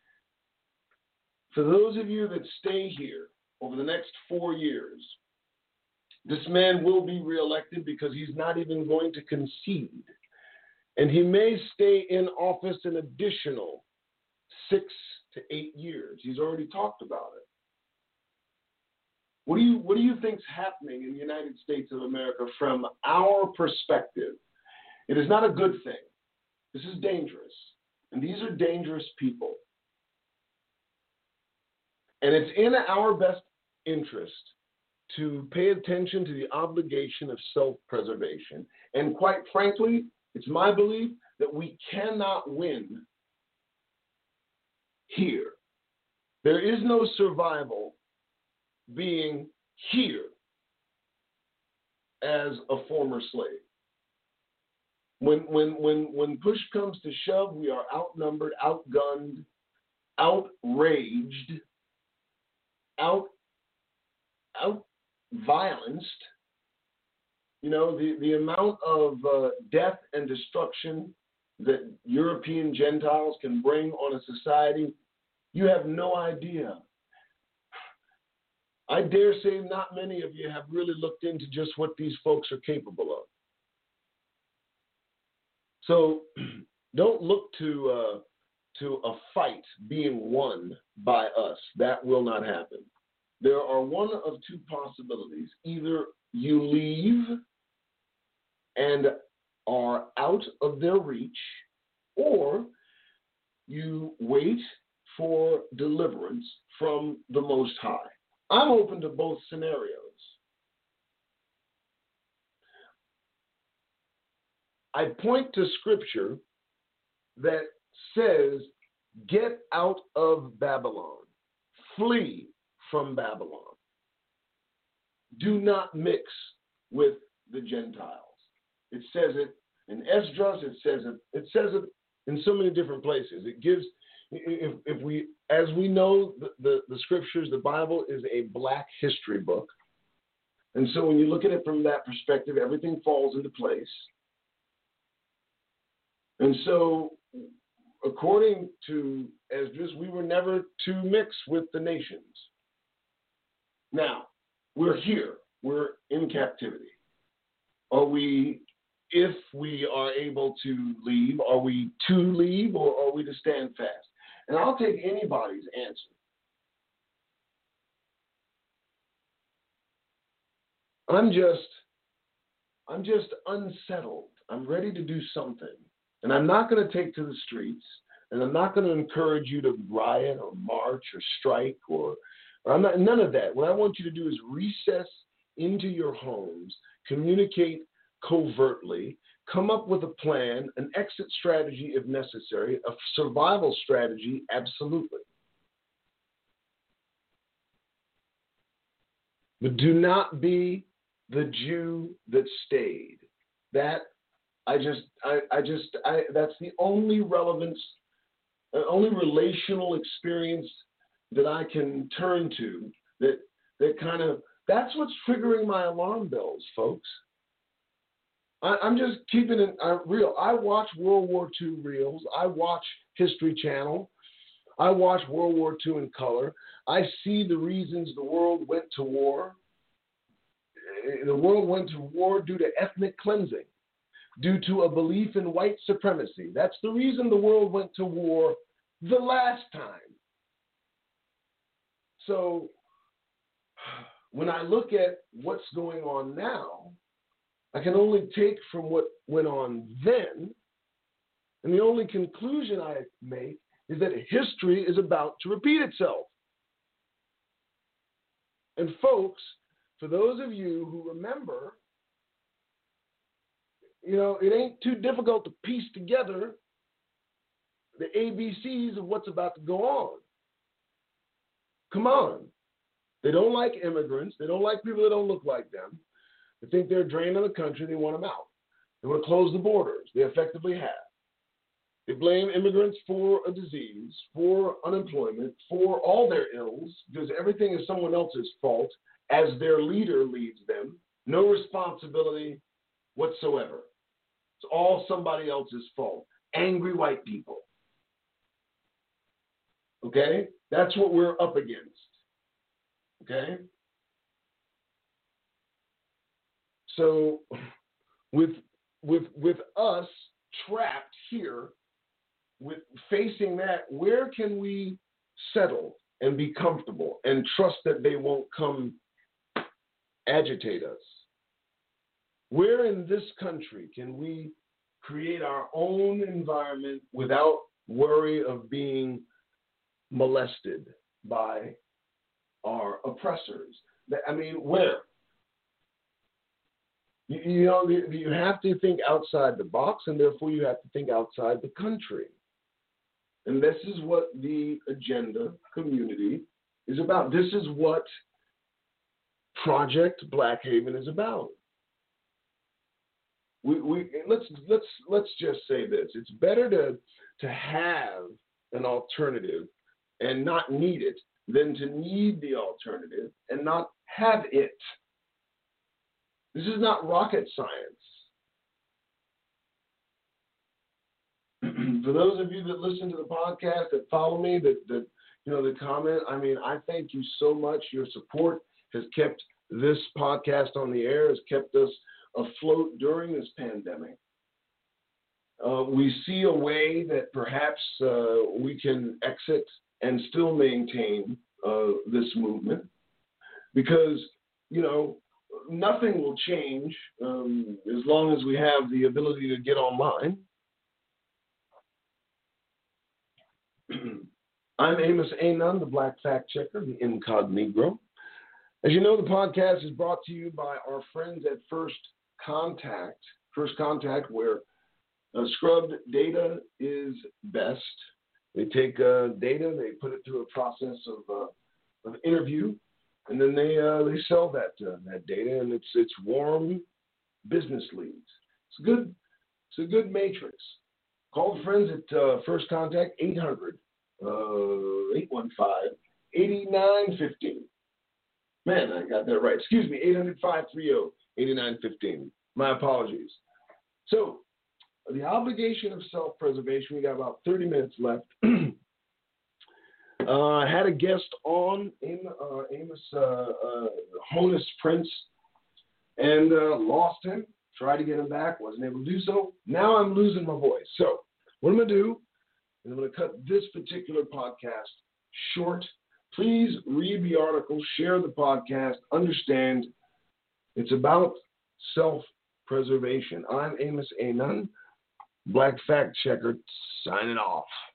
Speaker 2: for those of you that stay here over the next four years, this man will be reelected because he's not even going to concede. And he may stay in office an additional six to eight years. He's already talked about it. What do you what do you think's happening in the United States of America from our perspective? It is not a good thing. This is dangerous. And these are dangerous people. And it's in our best interest to pay attention to the obligation of self-preservation. And quite frankly, it's my belief that we cannot win here. There is no survival being here as a former slave. When, when, when, when push comes to shove, we are outnumbered, outgunned, outraged, out, out violenced. You know, the, the amount of uh, death and destruction that European Gentiles can bring on a society, you have no idea. I dare say not many of you have really looked into just what these folks are capable of. So don't look to uh, to a fight being won by us. That will not happen. There are one of two possibilities. Either you leave and are out of their reach, or you wait for deliverance from the Most High. I'm open to both scenarios. I point to scripture that says, get out of Babylon, flee from Babylon. Do not mix with the Gentiles. It says it in Esdras, it says it, it says it in so many different places. It gives, if, if we, as we know, the, the, the scriptures, the Bible is a black history book. And so when you look at it from that perspective, everything falls into place. And so, according to Esdras, we were never to mix with the nations. Now, we're here. We're in captivity. Are we, if we are able to leave, are we to leave or are we to stand fast? And I'll take anybody's answer. I'm just, I'm just unsettled. I'm ready to do something. And I'm not going to take to the streets, and I'm not going to encourage you to riot or march or strike or, or I'm not, none of that. What I want you to do is recess into your homes, communicate covertly, come up with a plan, an exit strategy if necessary, a survival strategy, absolutely. But do not be the Jew that stayed. That I just, I, I just, I, that's the only relevance, uh, only relational experience that I can turn to that, that kind of, that's what's triggering my alarm bells, folks. I, I'm just keeping it uh, real. I watch World War Two reels. I watch History Channel. I watch World War Two in color. I see the reasons the world went to war. The world went to war due to ethnic cleansing, due to a belief in white supremacy. That's the reason the world went to war the last time. So when I look at what's going on now, I can only take from what went on then And the only conclusion I make is that history is about to repeat itself. And folks, for those of you who remember, you know, it ain't too difficult to piece together the A B Cs of what's about to go on. Come on. They don't like immigrants. They don't like people that don't look like them. They think they're a drain on the country. They want them out. They want to close the borders. They effectively have. They blame immigrants for a disease, for unemployment, for all their ills, because everything is someone else's fault as their leader leads them. No responsibility whatsoever. It's all somebody else's fault. Angry white people. Okay? That's what we're up against. Okay? So with with with us trapped here, with facing that, where can we settle and be comfortable and trust that they won't come agitate us? Where in this country can we create our own environment without worry of being molested by our oppressors? I mean, where? You, you know, you have to think outside the box, and therefore you have to think outside the country. And this is what the agenda community is about. This is what Project Black Haven is about. We, we let's let's let's just say this: it's better to to have an alternative and not need it than to need the alternative and not have it. This is not rocket science. For those of you that listen to the podcast, that follow me, that, that you know, that comment, I mean, I thank you so much. Your support has kept this podcast on the air, has kept us afloat during this pandemic. Uh, we see a way that perhaps uh, we can exit and still maintain uh, this movement, because, you know, nothing will change um, as long as we have the ability to get online. I'm Amos Anon, the Black Fact Checker, the Incognegro. As you know, the podcast is brought to you by our friends at First Contact. First Contact, where uh, scrubbed data is best. They take uh, data, they put it through a process of, uh, of interview, and then they uh, they sell that uh, that data, and it's it's warm business leads. It's good. It's a good matrix. Call the friends at uh, First Contact, eight hundred, eight one five, eight nine one five. Man, I got that right. Excuse me, eight hundred, five three zero, eight nine one five. My apologies. So, the obligation of self-preservation, we got about thirty minutes left. uh, I had a guest on, in, uh, Amos uh, uh, Honus Prince, and uh, lost him. Tried to get him back, wasn't able to do so. Now I'm losing my voice. So what I'm going to do is I'm going to cut this particular podcast short. Please read the article, share the podcast, understand it's about self-preservation. I'm Amos Anon, Black Fact Checker, signing off.